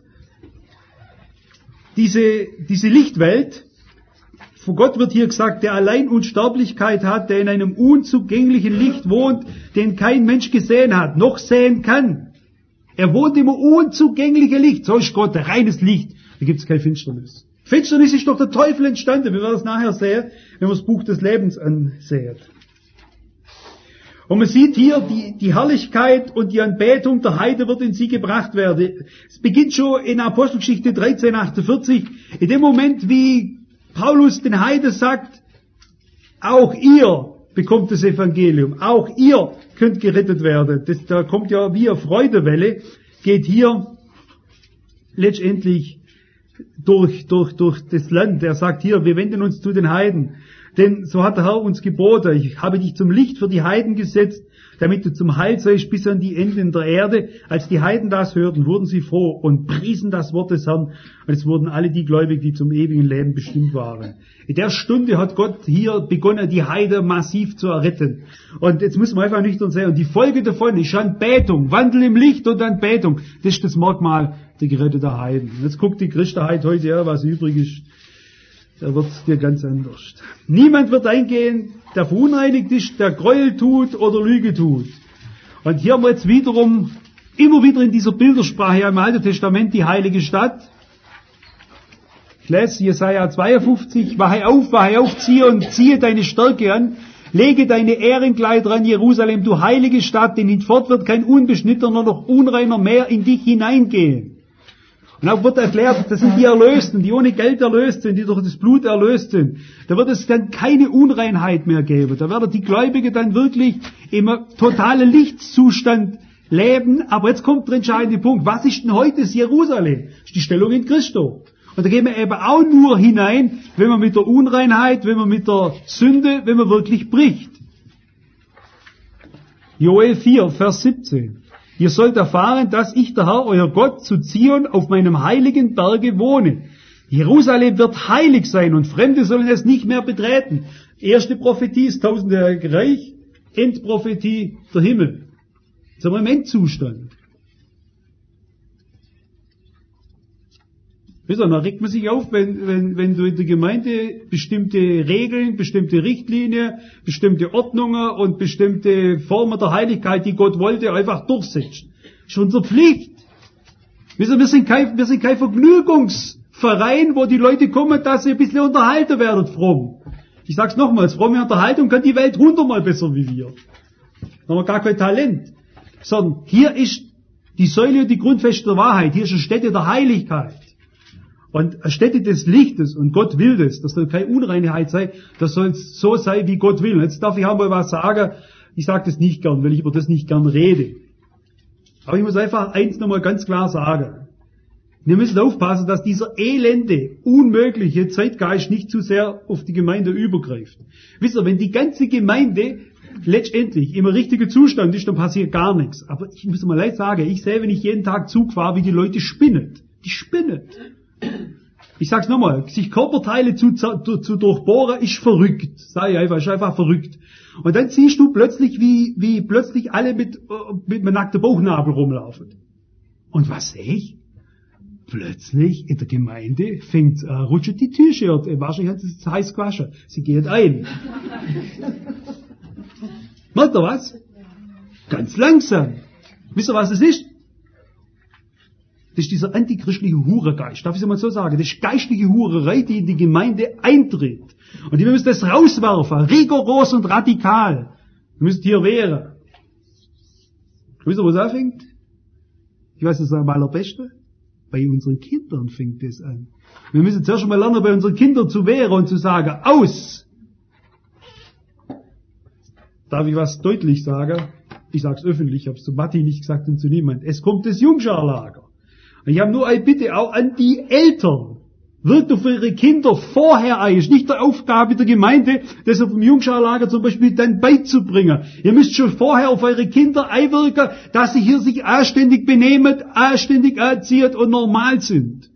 diese, diese Lichtwelt, von Gott wird hier gesagt, der allein Unsterblichkeit hat, der in einem unzugänglichen Licht wohnt, den kein Mensch gesehen hat, noch sehen kann. Er wohnt im unzugänglichen Licht. So ist Gott, der reines Licht. Da gibt es keine Finsternis. Finsternis ist durch den Teufel entstanden. Wir werden es nachher sehen, wenn wir das Buch des Lebens ansehen. Und man sieht hier, die, die Herrlichkeit und die Anbetung der Heide wird in sie gebracht werden. Es beginnt schon in Apostelgeschichte dreizehn achtundvierzig. In dem Moment, wie Paulus den Heiden sagt, auch ihr bekommt das Evangelium, auch ihr könnt gerettet werden. Das, da kommt ja wie eine Freudewelle, geht hier letztendlich durch, durch, durch das Land. Er sagt hier, wir wenden uns zu den Heiden. Denn so hat der Herr uns geboten, ich habe dich zum Licht für die Heiden gesetzt, damit du zum Heil seist bis an die Enden der Erde. Als die Heiden das hörten, wurden sie froh und priesen das Wort des Herrn. Und es wurden alle die gläubig, die zum ewigen Leben bestimmt waren. In der Stunde hat Gott hier begonnen, die Heide massiv zu erretten. Und jetzt müssen wir einfach nüchtern sehen. Und die Folge davon ist Anbetung, Wandel im Licht und Anbetung. Das ist das Merkmal der geretteten Heiden. Und jetzt guckt die Christenheit heute, ja, was übrig ist. Da wird's dir ganz anders. Niemand wird eingehen, der verunreinigt ist, der Gräuel tut oder Lüge tut. Und hier haben wir jetzt wiederum, immer wieder in dieser Bildersprache im Alten Testament die heilige Stadt. Ich lese Jesaja zweiundfünfzig, wache auf, wache auf, ziehe und ziehe deine Stärke an, lege deine Ehrenkleider an Jerusalem, du heilige Stadt, denn hinfort wird kein Unbeschnittener noch Unreiner mehr in dich hineingehen. Und auch wird erklärt, das sind die Erlösten, die ohne Geld erlöst sind, die durch das Blut erlöst sind. Da wird es dann keine Unreinheit mehr geben. Da werden die Gläubigen dann wirklich im totalen Lichtzustand leben. Aber jetzt kommt der entscheidende Punkt. Was ist denn heute das Jerusalem? Das ist die Stellung in Christo. Und da gehen wir eben auch nur hinein, wenn man mit der Unreinheit, wenn man mit der Sünde, wenn man wirklich bricht. Joel vier, Vers siebzehn. Ihr sollt erfahren, dass ich, der Herr, euer Gott, zu Zion auf meinem heiligen Berge wohne. Jerusalem wird heilig sein und Fremde sollen es nicht mehr betreten. Erste Prophetie ist tausendjährige Reich, Endprophetie der Himmel. Zum Momentzustand. Wisst ihr, da regt man sich auf, wenn, wenn, wenn du in der Gemeinde bestimmte Regeln, bestimmte Richtlinien, bestimmte Ordnungen und bestimmte Formen der Heiligkeit, die Gott wollte, einfach durchsetzt. Das ist unsere Pflicht. Wisst ihr, wir sind kein, wir sind kein Vergnügungsverein, wo die Leute kommen, dass sie ein bisschen unterhalten werden, fromm. Ich sag's nochmals, fromme Unterhaltung kann die Welt hundertmal besser wie wir. Da haben wir gar kein Talent. Sondern hier ist die Säule und die Grundfeste der Wahrheit. Hier ist eine Stätte der Heiligkeit. Und eine Stätte des Lichtes, und Gott will das, das soll keine Unreinheit sein, das soll so sein, wie Gott will. Jetzt darf ich auch mal was sagen, ich sage das nicht gern, weil ich über das nicht gern rede. Aber ich muss einfach eins nochmal ganz klar sagen. Wir müssen aufpassen, dass dieser elende, unmögliche Zeitgeist nicht zu sehr auf die Gemeinde übergreift. Wisst ihr, wenn die ganze Gemeinde letztendlich im richtigen Zustand ist, dann passiert gar nichts. Aber ich muss mal leid sagen, ich sehe, wenn ich jeden Tag Zug fahre, wie die Leute spinnen. Die spinnen. Ich sag's nochmal, sich Körperteile zu, zu, zu durchbohren, ist verrückt. Sag ich einfach, ist einfach verrückt. Und dann siehst du plötzlich, wie, wie plötzlich alle mit, mit einem nackten Bauchnabel rumlaufen. Und was sehe ich? Plötzlich in der Gemeinde fängt, äh, rutscht die T-Shirt, äh, wahrscheinlich hat es heiß gewaschen. Sie geht ein. Merkt ihr was? Ganz langsam. Wisst ihr, was es ist? Das ist dieser antichristliche Hurengeist. Darf ich es mal so sagen? Das ist geistliche Hurerei, die in die Gemeinde eintritt. Und wir müssen das rauswerfen. Rigoros und radikal. Wir müssen hier wehren. Wisst ihr, wo es anfängt? Ich weiß, das ist am allerbeste. Bei unseren Kindern fängt das an. Wir müssen zuerst einmal lernen, bei unseren Kindern zu wehren und zu sagen, aus! Darf ich was deutlich sagen? Ich sage es öffentlich, ich habe es zu Matti nicht gesagt und zu niemand. Es kommt das Jungscharlager. Und ich habe nur eine Bitte auch an die Eltern. Wirkt auf ihre Kinder vorher ein. Ist nicht der Aufgabe der Gemeinde, das auf dem Jungscharlager zum Beispiel dann beizubringen. Ihr müsst schon vorher auf eure Kinder einwirken, dass sie hier sich anständig benehmen, anständig anziehen und normal sind.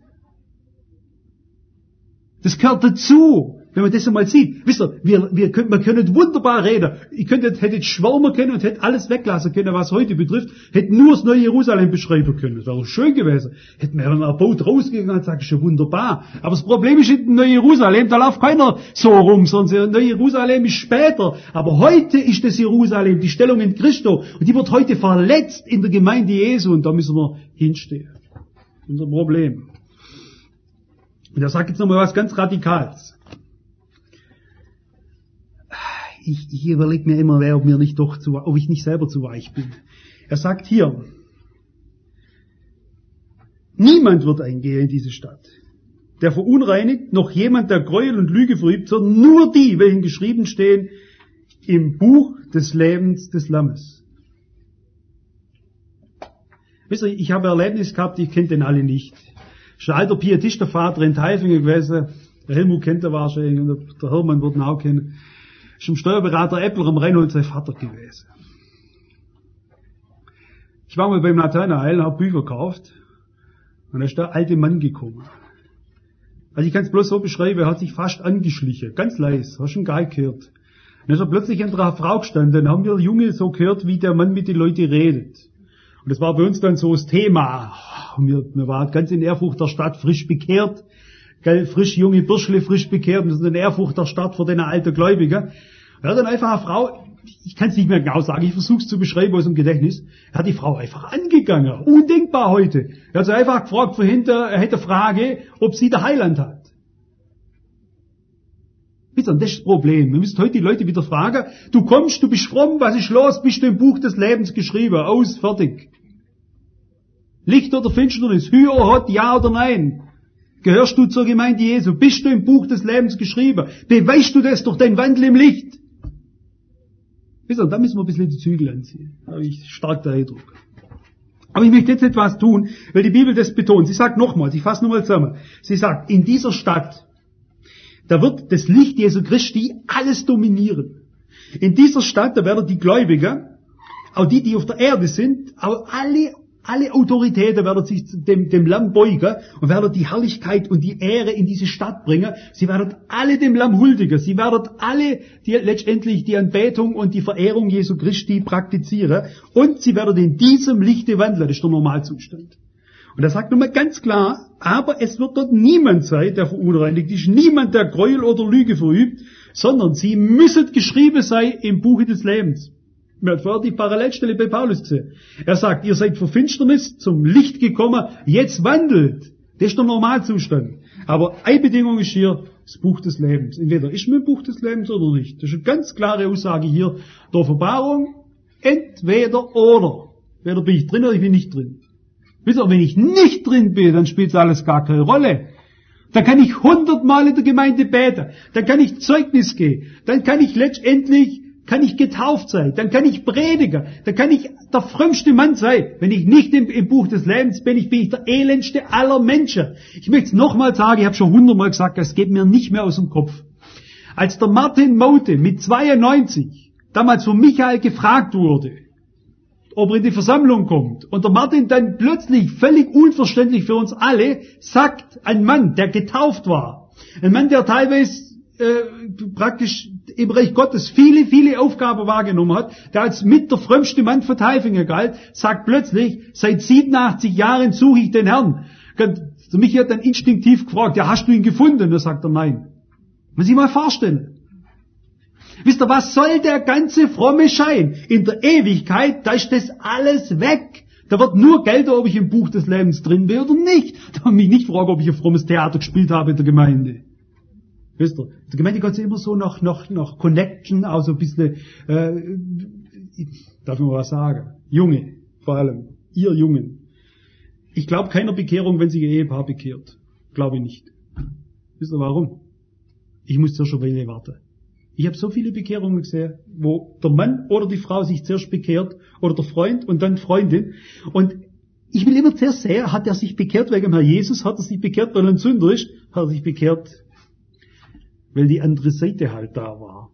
Das gehört dazu. Wenn man das einmal sieht, wisst ihr, wir, wir können, wir können wunderbar reden. Ich könnte, hätte schwärmen können und hätte alles weglassen können, was heute betrifft, hätte nur das neue Jerusalem beschreiben können. Das wäre schön gewesen. Hätten wir dann ein Boot rausgegangen und sagen, schon wunderbar. Aber das Problem ist in Neu Jerusalem, da läuft keiner so rum, sondern Neu Jerusalem ist später. Aber heute ist das Jerusalem, die Stellung in Christo, und die wird heute verletzt in der Gemeinde Jesu, und da müssen wir hinstehen. Unser Problem. Und er sagt jetzt nochmal was ganz Radikales. Ich, ich überlege mir immer, ob mir nicht doch zu, ob ich nicht selber zu weich bin. Er sagt hier, niemand wird eingehen in diese Stadt, der verunreinigt, noch jemand, der Gräuel und Lüge verübt, sondern nur die, welchen geschrieben stehen im Buch des Lebens des Lammes. Wisst ihr, ich habe Erlebnis gehabt, ich kenne den alle nicht. Das ist ein alter Pietist, der Vater in Tailfingen gewesen. Der Helmut kennt er wahrscheinlich und der Hermann wird ihn auch kennen. Ist im Steuerberater Äppler am Rheinhold sein Vater gewesen. Ich war mal beim Nathanael und habe Bücher gekauft. Und da ist der alte Mann gekommen. Also ich kann es bloß so beschreiben, er hat sich fast angeschlichen. Ganz leise, hast du ihn gar nicht gehört. Und dann ist er plötzlich an einer Frau gestanden. Dann haben wir Junge so gehört, wie der Mann mit den Leuten redet. Und das war bei uns dann so das Thema. Und wir, wir waren ganz in Erfurter Stadt frisch bekehrt. Gell, frisch junge Bürschle, frisch bekehrt. Und das ist in Erfurter Stadt vor den alten Gläubigen. Er hat dann einfach eine Frau, ich kann es nicht mehr genau sagen, ich versuche es zu beschreiben aus dem Gedächtnis, er hat die Frau einfach angegangen. Undenkbar heute. Er hat sie einfach gefragt von hinter, er hätte Frage, ob sie der Heiland hat. Bitte, das ist das Problem. Wir müssen heute die Leute wieder fragen, du kommst, du bist fromm, was ist los, bist du im Buch des Lebens geschrieben, aus, fertig. Licht oder Finsternis, Hü oder Hot, ja oder nein. Gehörst du zur Gemeinde Jesu, bist du im Buch des Lebens geschrieben, beweist du das durch dein Wandel im Licht. Da müssen wir ein bisschen die Zügel anziehen. Da habe ich stark der Eindruck. Aber ich möchte jetzt etwas tun, weil die Bibel das betont. Sie sagt nochmals, ich fasse nochmal zusammen. Sie sagt, in dieser Stadt, da wird das Licht Jesu Christi alles dominieren. In dieser Stadt, da werden die Gläubigen, auch die, die auf der Erde sind, auch alle alle Autoritäten werden sich dem, dem Lamm beugen und werden die Herrlichkeit und die Ehre in diese Stadt bringen. Sie werden alle dem Lamm huldigen. Sie werden alle die, letztendlich die Anbetung und die Verehrung Jesu Christi praktizieren. Und sie werden in diesem Lichte wandeln. Das ist der Normalzustand. Und er sagt nochmal ganz klar, aber es wird dort niemand sein, der verunreinigt ist, niemand, der Gräuel oder Lüge verübt, sondern sie müssen geschrieben sein im Buche des Lebens. Man hat vorher die Parallelstelle bei Paulus gesehen. Er sagt, ihr seid vor Finsternis zum Licht gekommen, jetzt wandelt. Das ist der Normalzustand. Aber eine Bedingung ist hier das Buch des Lebens. Entweder ist man im Buch des Lebens oder nicht. Das ist eine ganz klare Aussage hier der Offenbarung. Entweder oder. Entweder bin ich drin oder ich bin nicht drin. Wisst ihr, wenn ich nicht drin bin, dann spielt alles gar keine Rolle. Dann kann ich hundertmal in der Gemeinde beten. Dann kann ich Zeugnis geben. Dann kann ich letztendlich, kann ich getauft sein. Dann kann ich predigen. Dann kann ich der frömmste Mann sein. Wenn ich nicht im, im Buch des Lebens bin, ich bin ich der elendste aller Menschen. Ich möchte es nochmal sagen, ich habe schon hundertmal gesagt, es geht mir nicht mehr aus dem Kopf. Als der Martin Mote mit zweiundneunzig damals von Michael gefragt wurde, ob er in die Versammlung kommt. Und der Martin dann plötzlich, völlig unverständlich für uns alle, sagt, ein Mann, der getauft war, ein Mann, der teilweise äh, praktisch im Reich Gottes viele, viele Aufgaben wahrgenommen hat, der als mit der frömmste Mann von Tailfingen galt, sagt plötzlich, seit siebenundachtzig Jahren suche ich den Herrn. Der Michi hat dann instinktiv gefragt, ja, hast du ihn gefunden? Da sagt er, nein. Muss ich mal vorstellen. Wisst ihr, was soll der ganze fromme Schein? In der Ewigkeit, da ist das alles weg. Da wird nur gelten, ob ich im Buch des Lebens drin bin oder nicht. Da kann mich nicht fragen, ob ich ein frommes Theater gespielt habe in der Gemeinde. Wisst ihr, in der Gemeinde geht es immer so nach, nach, nach Connection, also ein bisschen, äh, darf ich mal was sagen? Junge, vor allem, ihr Jungen. Ich glaube keiner Bekehrung, wenn sich ein Ehepaar bekehrt. Glaube ich nicht. Wisst ihr warum? Ich muss zuerst eine Weile warten. Ich habe so viele Bekehrungen gesehen, wo der Mann oder die Frau sich zuerst bekehrt, oder der Freund und dann Freundin. Und ich will immer zuerst sehen, hat er sich bekehrt wegen dem Herrn Jesus, hat er sich bekehrt, weil er ein Sünder ist, hat er sich bekehrt, weil die andere Seite halt da war.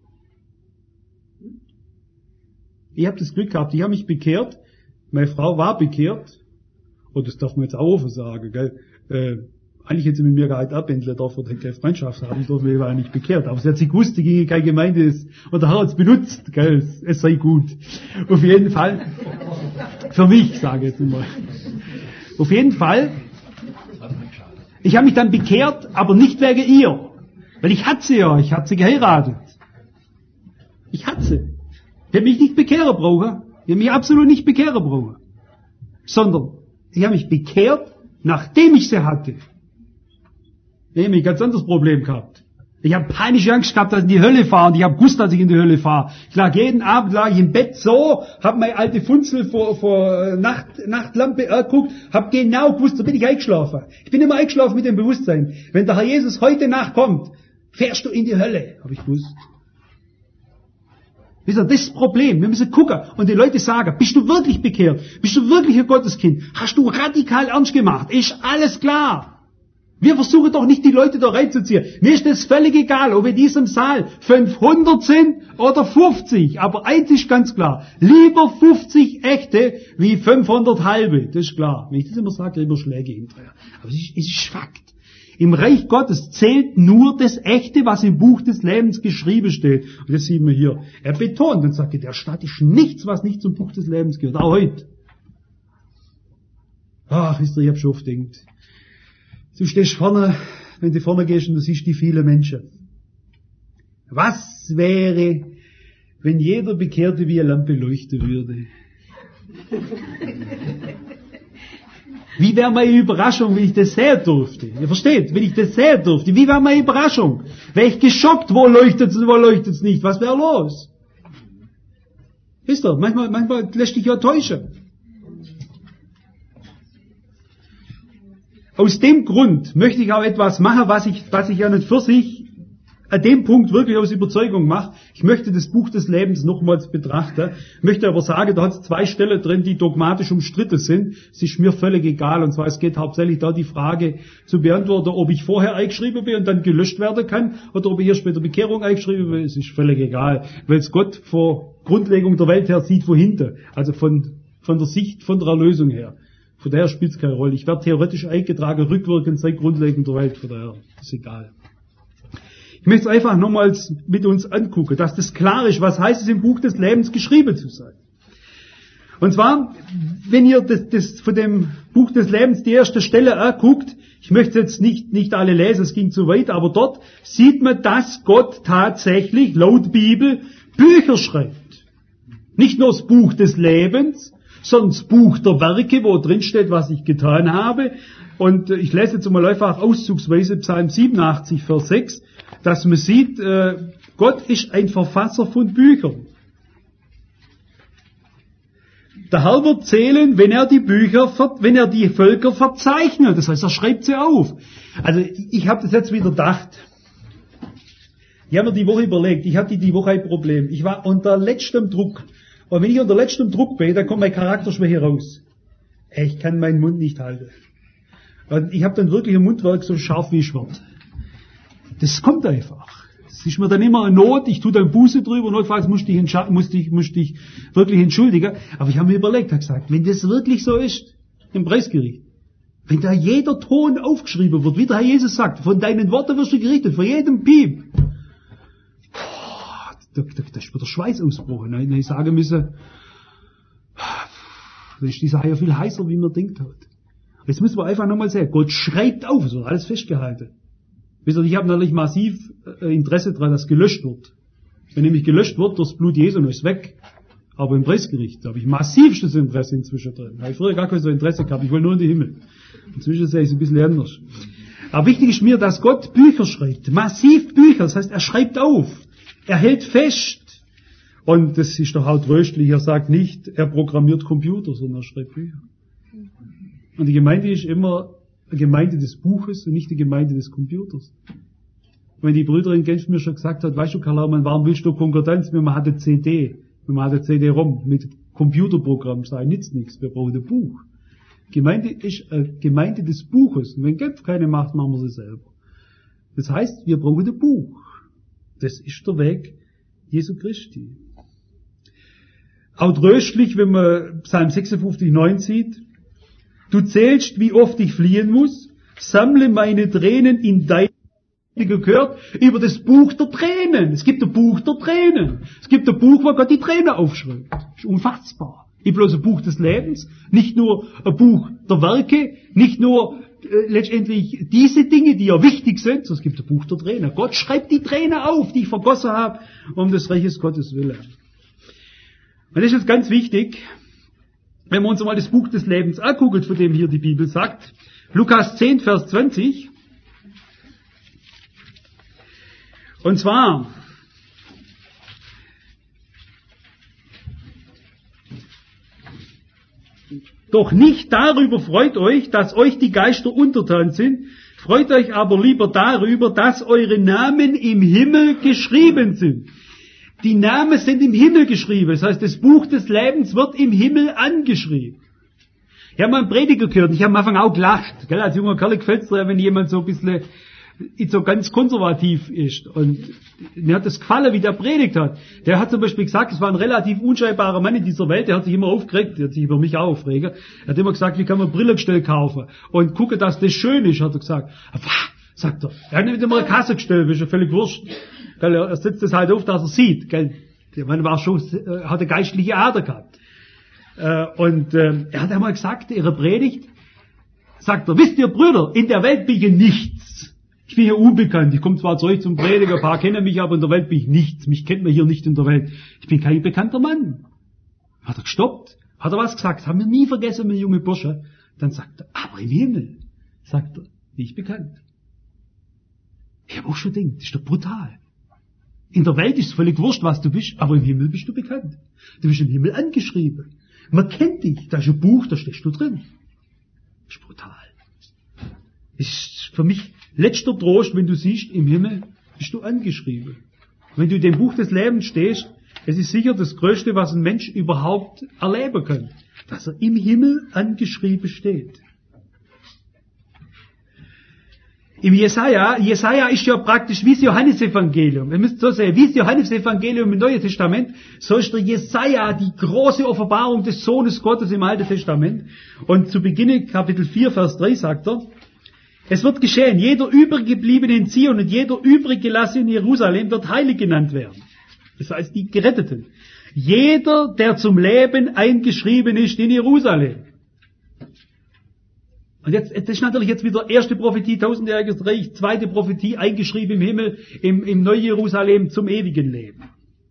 Ich habe das Glück gehabt, ich habe mich bekehrt, meine Frau war bekehrt, und das darf man jetzt auch offen sagen, gell, äh, eigentlich hätte sie mit mir gar nicht abwenden dürfen oder keine Freundschaft haben, ich durfte mich aber nicht bekehrt. Aber sie hat sich gewusst, die ging keine Gemeinde ist. Und der Herr hat es benutzt, gell, es, es sei gut. Auf jeden Fall, für mich, sage ich jetzt immer. Auf jeden Fall, ich habe mich dann bekehrt, aber nicht wegen ihr. Weil ich hatte sie ja, ich hatte sie geheiratet. Ich hatte sie. Ich habe mich nicht bekehren brauchen. Ich habe mich absolut nicht bekehren brauchen. Sondern, ich habe mich bekehrt, nachdem ich sie hatte. Ich habe ein ganz anderes Problem gehabt. Ich habe panische Angst gehabt, dass ich in die Hölle fahre. Und ich habe gewusst, dass ich in die Hölle fahre. Ich lag jeden Abend lag ich im Bett so, habe meine alte Funzel vor, vor Nacht, Nachtlampe angeguckt, habe genau gewusst, da bin ich eingeschlafen. Ich bin immer eingeschlafen mit dem Bewusstsein. Wenn der Herr Jesus heute Nacht kommt, fährst du in die Hölle, habe ich gewusst. Wisst ihr, das ist das Problem. Wir müssen gucken und die Leute sagen, bist du wirklich bekehrt? Bist du wirklich ein Gotteskind? Hast du radikal ernst gemacht? Ist alles klar. Wir versuchen doch nicht, die Leute da reinzuziehen. Mir ist das völlig egal, ob in diesem Saal fünfhundert sind oder fünfzig. Aber eins ist ganz klar. Lieber fünfzig echte wie fünfhundert halbe. Das ist klar. Wenn ich das immer sage, immer Schläge hinterher. Aber es ist, es ist Fakt. Im Reich Gottes zählt nur das Echte, was im Buch des Lebens geschrieben steht. Und das sieht man hier. Er betont und sagt, der Stadt ist nichts, was nicht zum Buch des Lebens gehört. Auch heute. Ach, wisst ihr, ich hab schon oft gedacht. Du stehst vorne, wenn du vorne gehst und du siehst die vielen Menschen. Was wäre, wenn jeder Bekehrte wie eine Lampe leuchten würde? Wie wäre meine Überraschung, wenn ich das sehen durfte? Ihr versteht? Wenn ich das sehen durfte, wie wäre meine Überraschung? Wäre ich geschockt, wo leuchtet's und wo leuchtet's nicht? Was wäre los? Wisst ihr, manchmal, manchmal lässt dich ja täuschen. Aus dem Grund möchte ich auch etwas machen, was ich, was ich ja nicht für sich an dem Punkt wirklich aus Überzeugung mache. Ich möchte das Buch des Lebens nochmals betrachten, möchte aber sagen, da hat es zwei Stellen drin, die dogmatisch umstritten sind. Es ist mir völlig egal, und zwar es geht hauptsächlich da die Frage zu beantworten, ob ich vorher eingeschrieben bin und dann gelöscht werden kann, oder ob ich erst bei der Bekehrung eingeschrieben bin. Es ist völlig egal, weil es Gott vor Grundlegung der Welt her sieht von hinten, also von, von der Sicht, von der Erlösung her. Von daher spielt es keine Rolle. Ich werde theoretisch eingetragen, rückwirkend seit grundlegender Welt. Von daher ist egal. Ich möchte es einfach nochmals mit uns angucken, dass das klar ist, was heißt es im Buch des Lebens geschrieben zu sein. Und zwar, wenn ihr das, das von dem Buch des Lebens die erste Stelle anguckt, ich möchte jetzt nicht, nicht alle lesen, es ging zu weit, aber dort sieht man, dass Gott tatsächlich, laut Bibel, Bücher schreibt. Nicht nur das Buch des Lebens, sondern das Buch der Werke, wo drin steht, was ich getan habe. Und ich lese jetzt mal einfach auszugsweise Psalm siebenundachtzig, Vers sechs, dass man sieht, äh, Gott ist ein Verfasser von Büchern. Der Herr wird zählen, wenn er die Bücher, wenn er die Völker verzeichnet. Das heißt, er schreibt sie auf. Also ich habe das jetzt wieder gedacht. Ich habe mir die Woche überlegt, ich hatte die Woche ein Problem. Ich war unter letztem Druck. Und wenn ich unter letztem Druck bin, dann kommt mein Charakterschwäche raus. Ich kann meinen Mund nicht halten. Und ich habe dann wirklich ein Mundwerk so scharf wie Schwert. Das kommt einfach. Das ist mir dann immer eine Not, ich tue dann Buße drüber, notfalls musste ich, musste ich, musste ich wirklich entschuldigen. Aber ich habe mir überlegt, habe gesagt, wenn das wirklich so ist, im Preisgericht, wenn da jeder Ton aufgeschrieben wird, wie der Herr Jesus sagt, von deinen Worten wirst du gerichtet, von jedem Piep, da, da, da ist mir der Schweiß ausgebrochen. Dann ich sagen müssen, da ist dieser Herr viel heißer, wie man denkt hat. Jetzt müssen wir einfach nochmal sagen, Gott schreibt auf, es wird alles festgehalten. Wisst ihr, ich habe natürlich massiv Interesse daran, dass gelöscht wird. Wenn nämlich gelöscht wird, das Blut Jesu ist weg. Aber im Preisgericht habe ich massivstes Interesse inzwischen drin. Da habe ich früher gar kein so Interesse gehabt, ich will nur in den Himmel. Inzwischen sehe ich es ein bisschen anders. Aber wichtig ist mir, dass Gott Bücher schreibt. Massiv Bücher, das heißt, er schreibt auf. Er hält fest. Und das ist doch halt tröstlich, er sagt nicht, er programmiert Computer, sondern er schreibt Bücher. Und die Gemeinde ist immer eine Gemeinde des Buches und nicht die Gemeinde des Computers. Wenn die Brüderin Genf mir schon gesagt hat, weißt du, Karl Hermann, warum willst du Konkordanz? Wir machen eine C D, wir machen eine C D-ROM mit Computerprogramm, sei nützt nichts, wir brauchen ein Buch. Gemeinde ist eine Gemeinde des Buches. Und wenn Genf keine macht, machen wir sie selber. Das heißt, wir brauchen ein Buch. Das ist der Weg Jesu Christi. Auch tröstlich, wenn man Psalm sechsundfünfzig, neun sieht, du zählst, wie oft ich fliehen muss, sammle meine Tränen in dein gehört über das Buch der Tränen. Es gibt ein Buch der Tränen. Es gibt ein Buch, wo Gott die Tränen aufschreibt. Das ist unfassbar. Nicht bloß ein Buch des Lebens, nicht nur ein Buch der Werke, nicht nur äh, letztendlich diese Dinge, die ja wichtig sind, sondern es gibt ein Buch der Tränen. Gott schreibt die Tränen auf, die ich vergossen habe, um des Reiches Gottes willen. Und das ist jetzt ganz wichtig, wenn wir uns mal das Buch des Lebens angucken, von dem hier die Bibel sagt. Lukas zehn, Vers zwanzig. Und zwar, doch nicht darüber freut euch, dass euch die Geister untertan sind, freut euch aber lieber darüber, dass eure Namen im Himmel geschrieben sind. Die Namen sind im Himmel geschrieben, das heißt, das Buch des Lebens wird im Himmel angeschrieben. Ich habe mal einen Prediger gehört, ich habe am Anfang auch gelacht, gell? Als junger Kerl gefällt es dir, wenn jemand so ein bisschen so ganz konservativ ist. Und mir hat das gefallen, wie der predigt hat. Der hat zum Beispiel gesagt, es war ein relativ unscheinbarer Mann in dieser Welt, der hat sich immer aufgeregt, der hat sich über mich auch aufregen. Er hat immer gesagt, wie kann man Brillengestell kaufen und gucken, dass das schön ist, hat er gesagt. Sagt er. Er hat nicht immer eine Kasse gestellt, ist ja völlig wurscht. Er setzt das halt auf, dass er sieht. Der Mann war schon, hat eine geistliche Ader gehabt. Und er hat einmal gesagt, ihre Predigt, sagt er, wisst ihr Brüder, in der Welt bin ich nichts. Ich bin hier unbekannt. Ich komme zwar zu euch zum Prediger, ein paar kennen mich, aber in der Welt bin ich nichts. Mich kennt man hier nicht in der Welt. Ich bin kein bekannter Mann. Hat er gestoppt? Hat er was gesagt? Das haben wir nie vergessen, mein junge Bursche. Dann sagt er, aber im Himmel, sagt er, bin ich bekannt. Ich habe auch schon gedacht, das ist doch brutal. In der Welt ist es völlig wurscht, was du bist, aber im Himmel bist du bekannt. Du bist im Himmel angeschrieben. Man kennt dich. Da ist ein Buch, da stehst du drin. Das ist brutal. Das ist für mich letzter Trost, wenn du siehst, im Himmel bist du angeschrieben. Wenn du in dem Buch des Lebens stehst, es ist sicher das Größte, was ein Mensch überhaupt erleben kann, dass er im Himmel angeschrieben steht. Im Jesaja, Jesaja ist ja praktisch wie das Johannesevangelium. Ihr müsst so sehen, wie das Johannesevangelium im Neuen Testament, so ist der Jesaja die große Offenbarung des Sohnes Gottes im Alten Testament. Und zu Beginn Kapitel vier, Vers drei sagt er, es wird geschehen, jeder übriggebliebene in Zion und jeder übrig gelassene in Jerusalem wird heilig genannt werden. Das heißt, die Geretteten. Jeder, der zum Leben eingeschrieben ist in Jerusalem. Und jetzt, das ist natürlich jetzt wieder erste Prophetie, tausendjähriges Reich, zweite Prophetie, eingeschrieben im Himmel, im, im Neu-Jerusalem zum ewigen Leben.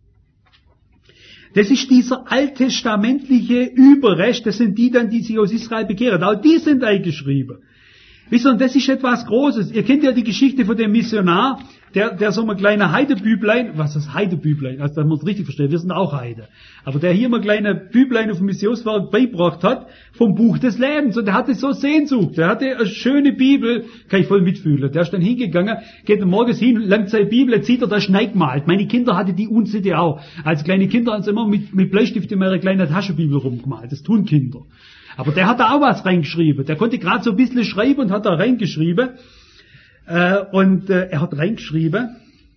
Das ist dieser alttestamentliche Überrest, das sind die dann, die sich aus Israel bekehren. Auch die sind eingeschrieben. Wisst ihr, und das ist etwas Großes. Ihr kennt ja die Geschichte von dem Missionar, der, der so ein kleiner Heidebüblein, was ist Heidebüblein? Also, da muss man es richtig verstehen, wir sind auch Heide. Aber der hier mal kleine Büblein auf dem Missionswerk beigebracht hat, vom Buch des Lebens. Und der hatte so Sehnsucht. Der hatte eine schöne Bibel, kann ich voll mitfühlen. Der ist dann hingegangen, geht morgens hin, langt seine Bibel, zieht er da Schneid gemalt. Meine Kinder hatten die Unsitte auch. Als kleine Kinder haben sie immer mit, mit Bleistift in ihre kleine Taschenbibel rumgemalt. Das tun Kinder. Aber der hat da auch was reingeschrieben. Der konnte gerade so ein bisschen schreiben und hat da reingeschrieben. Äh, und äh, er hat reingeschrieben,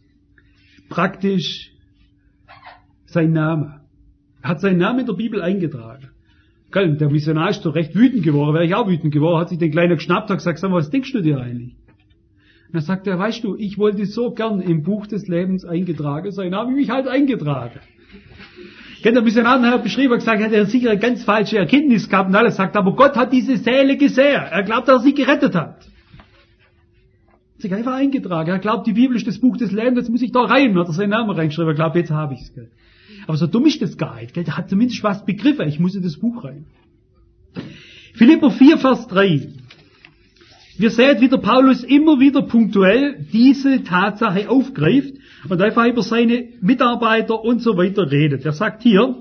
praktisch sein Name. Er hat seinen Namen in der Bibel eingetragen. Gell, der Missionar ist so recht wütend geworden, wäre ich auch wütend geworden, hat sich den Kleinen geschnappt, hat gesagt, sag mal, was denkst du dir eigentlich? Und dann sagt er, weißt du, ich wollte so gern im Buch des Lebens eingetragen sein, habe ich mich halt eingetragen. Der Missionar hat beschrieben, gesagt, er hat sicher eine ganz falsche Erkenntnis gehabt und alles sagt, aber Gott hat diese Seele gesehen. Er glaubt, dass er sie gerettet hat. Er hat sich einfach eingetragen. Er glaubt, die Bibel ist das Buch des Lebens, jetzt muss ich da rein. Hat er seinen Namen reingeschrieben, er glaubt, jetzt habe ich es. Aber so dumm ist das gar nicht. Gell? Der hat zumindest was begriffen, ich muss in das Buch rein. Philipper vier, Vers drei. Wir sehen, wie der Paulus immer wieder punktuell diese Tatsache aufgreift und einfach über seine Mitarbeiter und so weiter redet. Er sagt hier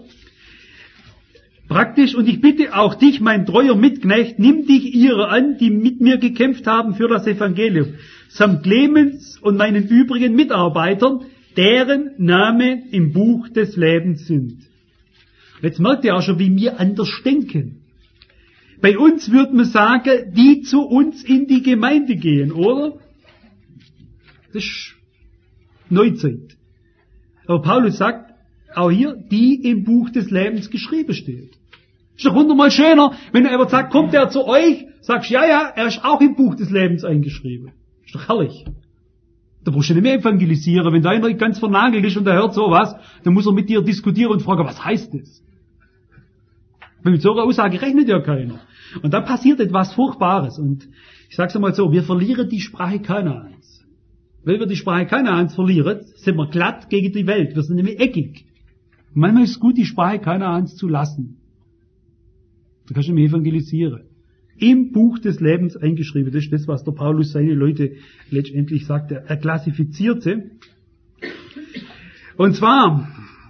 praktisch, und ich bitte auch dich, mein treuer Mitknecht, nimm dich ihrer an, die mit mir gekämpft haben für das Evangelium, samt Clemens und meinen übrigen Mitarbeitern, deren Namen im Buch des Lebens sind. Und jetzt merkt ihr auch schon, wie wir anders denken. Bei uns würde man sagen, die zu uns in die Gemeinde gehen, oder? Das ist Neuzeit. Aber Paulus sagt, auch hier, die im Buch des Lebens geschrieben steht. Ist doch hundertmal schöner, wenn er einfach sagt, kommt er zu euch, sagst, ja, ja, er ist auch im Buch des Lebens eingeschrieben. Ist doch herrlich. Da brauchst du nicht mehr evangelisieren. Wenn da einer ganz vernagelt ist und er hört sowas, dann muss er mit dir diskutieren und fragen, was heißt das? Weil mit so einer Aussage rechnet ja keiner. Und dann passiert etwas Furchtbares. Und ich sag's einmal so, wir verlieren die Sprache Kanaans. Weil wir die Sprache Kanaans verlieren, sind wir glatt gegen die Welt. Wir sind nämlich eckig. Und manchmal ist es gut, die Sprache Kanaans zu lassen. Da kannst du nämlich evangelisieren. Im Buch des Lebens eingeschrieben. Das ist das, was der Paulus seine Leute letztendlich sagt. Er klassifiziert sie. Und zwar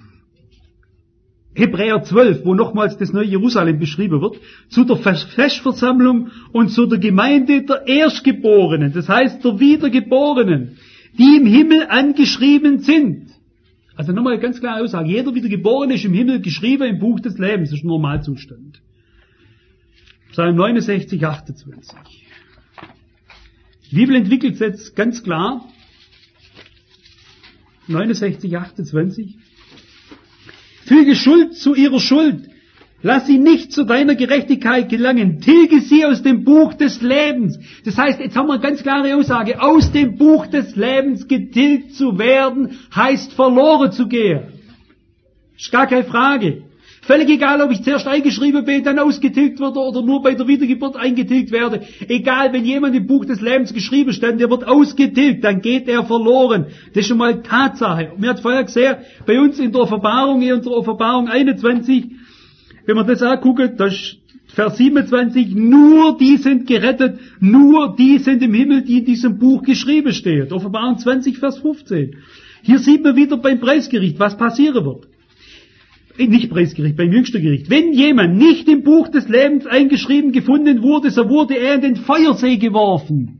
Hebräer zwölf, wo nochmals das neue Jerusalem beschrieben wird, zu der Festversammlung und zu der Gemeinde der Erstgeborenen, das heißt der Wiedergeborenen, die im Himmel angeschrieben sind. Also nochmal eine ganz klare Aussage, jeder Wiedergeborene ist im Himmel geschrieben im Buch des Lebens, das ist ein Normalzustand. Psalm neunundsechzig, achtundzwanzig. Die Bibel entwickelt es jetzt ganz klar, neunundsechzig, achtundzwanzig. Füge Schuld zu ihrer Schuld. Lass sie nicht zu deiner Gerechtigkeit gelangen. Tilge sie aus dem Buch des Lebens. Das heißt, jetzt haben wir eine ganz klare Aussage. Aus dem Buch des Lebens getilgt zu werden, heißt verloren zu gehen. Ist gar keine Frage. Völlig egal, ob ich zuerst eingeschrieben bin, dann ausgetilgt werde oder nur bei der Wiedergeburt eingetilgt werde. Egal, wenn jemand im Buch des Lebens geschrieben steht, der wird ausgetilgt, dann geht er verloren. Das ist schon mal Tatsache. Und mir hat vorher gesehen, bei uns in der Offenbarung, in unserer Offenbarung einundzwanzig, wenn man das anguckt, das ist Vers siebenundzwanzig, nur die sind gerettet, nur die sind im Himmel, die in diesem Buch geschrieben steht. Offenbarung zwanzig, Vers fünfzehn. Hier sieht man wieder beim Preisgericht, was passieren wird. Nicht Preisgericht, beim jüngsten Gericht. Wenn jemand nicht im Buch des Lebens eingeschrieben gefunden wurde, so wurde er in den Feuersee geworfen.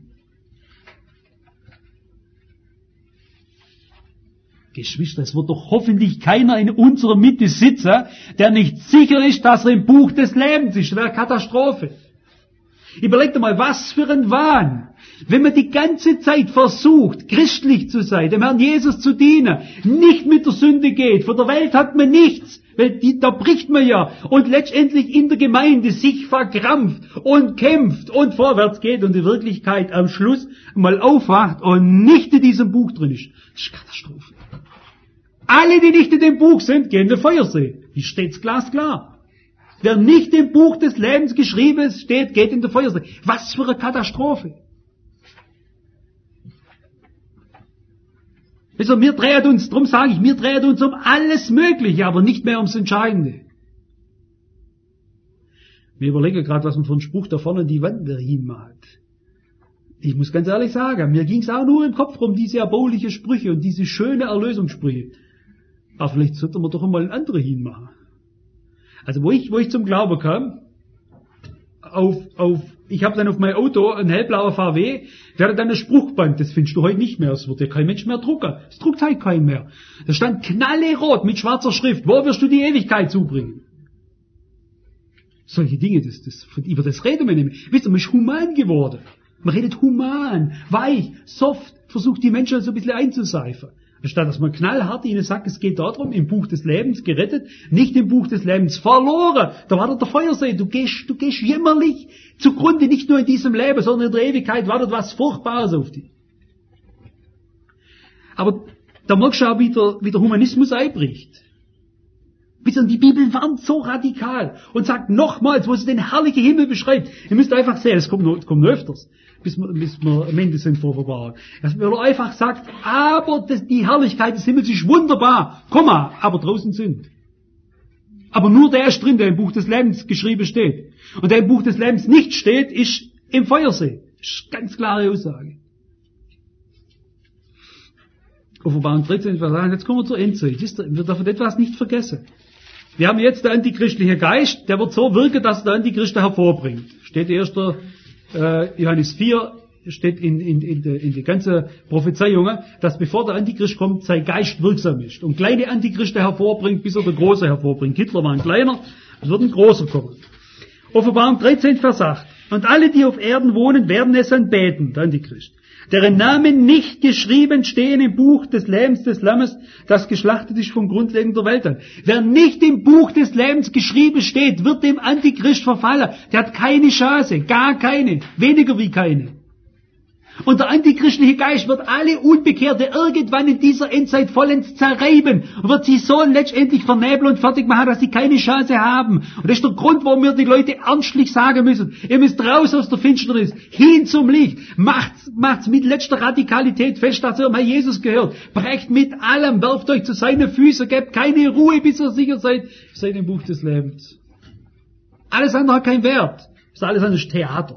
Geschwister, es wird doch hoffentlich keiner in unserer Mitte sitzen, der nicht sicher ist, dass er im Buch des Lebens ist. Das wäre Katastrophe. Überlegt mal, was für ein Wahn. Wenn man die ganze Zeit versucht, christlich zu sein, dem Herrn Jesus zu dienen, nicht mit der Sünde geht, von der Welt hat man nichts, weil die, da bricht man ja, und letztendlich in der Gemeinde sich verkrampft und kämpft und vorwärts geht und die Wirklichkeit am Schluss mal aufwacht und nicht in diesem Buch drin ist. Das ist Katastrophe. Alle, die nicht in dem Buch sind, gehen in den Feuersee. Hier steht's glasklar. Wer nicht im Buch des Lebens geschrieben steht, geht in den Feuersee. Was für eine Katastrophe. Also wir drehen uns, darum sage ich, wir drehen uns um alles Mögliche, aber nicht mehr ums Entscheidende. Wir überlegen gerade, was man für einen Spruch da vorne in die Wand hinmalt. Ich muss ganz ehrlich sagen, mir ging es auch nur im Kopf rum, diese erbauliche Sprüche und diese schöne Erlösungssprüche. Aber vielleicht sollte man doch einmal andere hinmachen. Also wo ich, wo ich zum Glauben kam, auf, auf, ich habe dann auf mein Auto ein hellblauer V W, der hat dann ein Spruchband, das findest du heute nicht mehr, es wird ja kein Mensch mehr drucken, es druckt halt kein mehr. Da stand knallerot mit schwarzer Schrift, wo wirst du die Ewigkeit zubringen? Solche Dinge, das, das, über das reden wir nicht. Wisst ihr, man ist human geworden. Man redet human, weich, soft, versucht die Menschen so ein bisschen einzuseifen. Anstatt dass man knallhart ihnen sagt, es geht darum, im Buch des Lebens gerettet, nicht im Buch des Lebens verloren. Da wartet der Feuersee, du gehst, du gehst jämmerlich zugrunde, nicht nur in diesem Leben, sondern in der Ewigkeit wartet was Furchtbares auf dich. Aber da merkst du auch, wie der, wie der Humanismus einbricht. Die Bibel warnt so radikal und sagt nochmals, wo sie den herrlichen Himmel beschreibt. Ihr müsst einfach sehen, es kommt noch, es kommt noch öfters, bis wir, bis wir am Ende sind vor Verwahrung. Dass man einfach sagt, aber das, die Herrlichkeit des Himmels ist wunderbar, Komma, aber draußen sind. Aber nur der ist drin, der im Buch des Lebens geschrieben steht. Und der im Buch des Lebens nicht steht, ist im Feuersee. Das ist eine ganz klare Aussage. Offenbarung dreizehn, jetzt kommen wir zur Endzeit. Wir dürfen etwas nicht vergessen. Wir haben jetzt den antichristlichen Geist, der wird so wirken, dass der Antichrist hervorbringt. Steht erster Äh, Johannes vier, steht in, in, in, de, in die ganze Prophezeiung, dass bevor der Antichrist kommt, sein Geist wirksam ist. Und kleine Antichristen hervorbringt, bis er der Große hervorbringt. Hitler war ein kleiner, es wird ein Großer kommen. Offenbarung dreizehn, Vers acht. Und alle, die auf Erden wohnen, werden es anbeten, der Antichrist, deren Namen nicht geschrieben stehen im Buch des Lebens des Lammes, das geschlachtet ist vom Grundlegen der Welt an. Wer nicht im Buch des Lebens geschrieben steht, wird dem Antichrist verfallen. Der hat keine Chance, gar keine, weniger wie keine. Und der antichristliche Geist wird alle Unbekehrte irgendwann in dieser Endzeit vollends zerreiben und wird sie so letztendlich vernebeln und fertig machen, dass sie keine Chance haben. Und das ist der Grund, warum wir die Leute ernstlich sagen müssen, ihr müsst raus aus der Finsternis, hin zum Licht, macht's, macht's mit letzter Radikalität fest, dass ihr mal Jesus gehört, brecht mit allem, werft euch zu seinen Füßen, gebt keine Ruhe, bis ihr sicher seid, seid im Buch des Lebens. Alles andere hat keinen Wert, das ist alles ein Theater.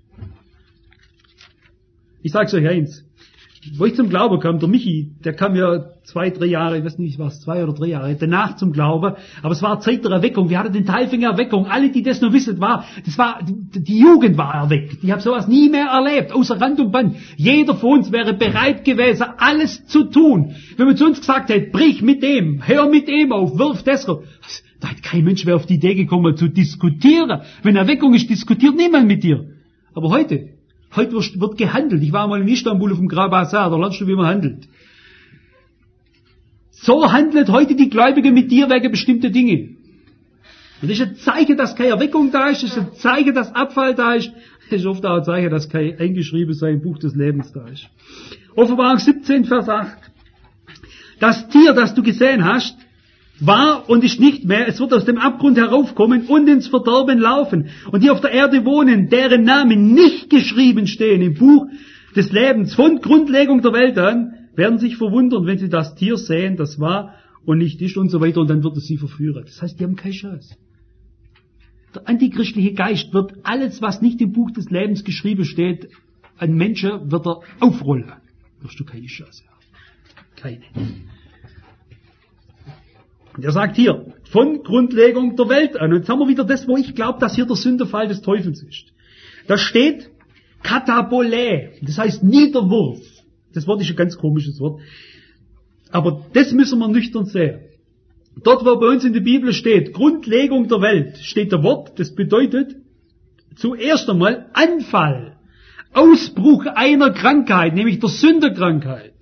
Ich sag's euch eins, wo ich zum Glauben kam, der Michi, der kam ja zwei, drei Jahre, ich weiß nicht, was, zwei oder drei Jahre danach zum Glauben, aber es war Zeit der Erweckung, wir hatten den Tailfinger Erweckung, alle, die das noch wissen, war, das war, die, die Jugend war erweckt, ich habe sowas nie mehr erlebt, außer Rand und Band. Jeder von uns wäre bereit gewesen, alles zu tun. Wenn man zu uns gesagt hätte, brich mit dem, hör mit dem auf, wirf das raus. Da hat kein Mensch mehr auf die Idee gekommen, zu diskutieren. Wenn Erweckung ist, diskutiert niemand mit dir. Aber heute, Heute wird gehandelt. Ich war mal in Istanbul auf dem Grabazar, da lernst du, wie man handelt. So handelt heute die Gläubige mit dir wegen bestimmter Dinge. Und das ist ein Zeichen, dass keine Erweckung da ist, das ist ein Zeichen, dass Abfall da ist, das ist oft auch ein Zeichen, dass kein eingeschrieben sein Buch des Lebens da ist. Offenbarung siebzehn, Vers acht. Das Tier, das du gesehen hast, war und ist nicht mehr, es wird aus dem Abgrund heraufkommen und ins Verderben laufen. Und die auf der Erde wohnen, deren Namen nicht geschrieben stehen im Buch des Lebens von Grundlegung der Welt an, werden sich verwundern, wenn sie das Tier sehen, das war und nicht ist und so weiter, und dann wird es sie verführen. Das heißt, die haben keine Chance. Der antichristliche Geist wird alles, was nicht im Buch des Lebens geschrieben steht, an Menschen wird er aufrollen. Da wirst du keine Chance haben. Keine. Und er sagt hier, von Grundlegung der Welt an. Und jetzt haben wir wieder das, wo ich glaube, dass hier der Sündenfall des Teufels ist. Da steht Katabole, das heißt Niederwurf. Das Wort ist ein ganz komisches Wort. Aber das müssen wir nüchtern sehen. Dort, wo bei uns in der Bibel steht, Grundlegung der Welt, steht der Wort, das bedeutet zuerst einmal Anfall. Ausbruch einer Krankheit, nämlich der Sünderkrankheit.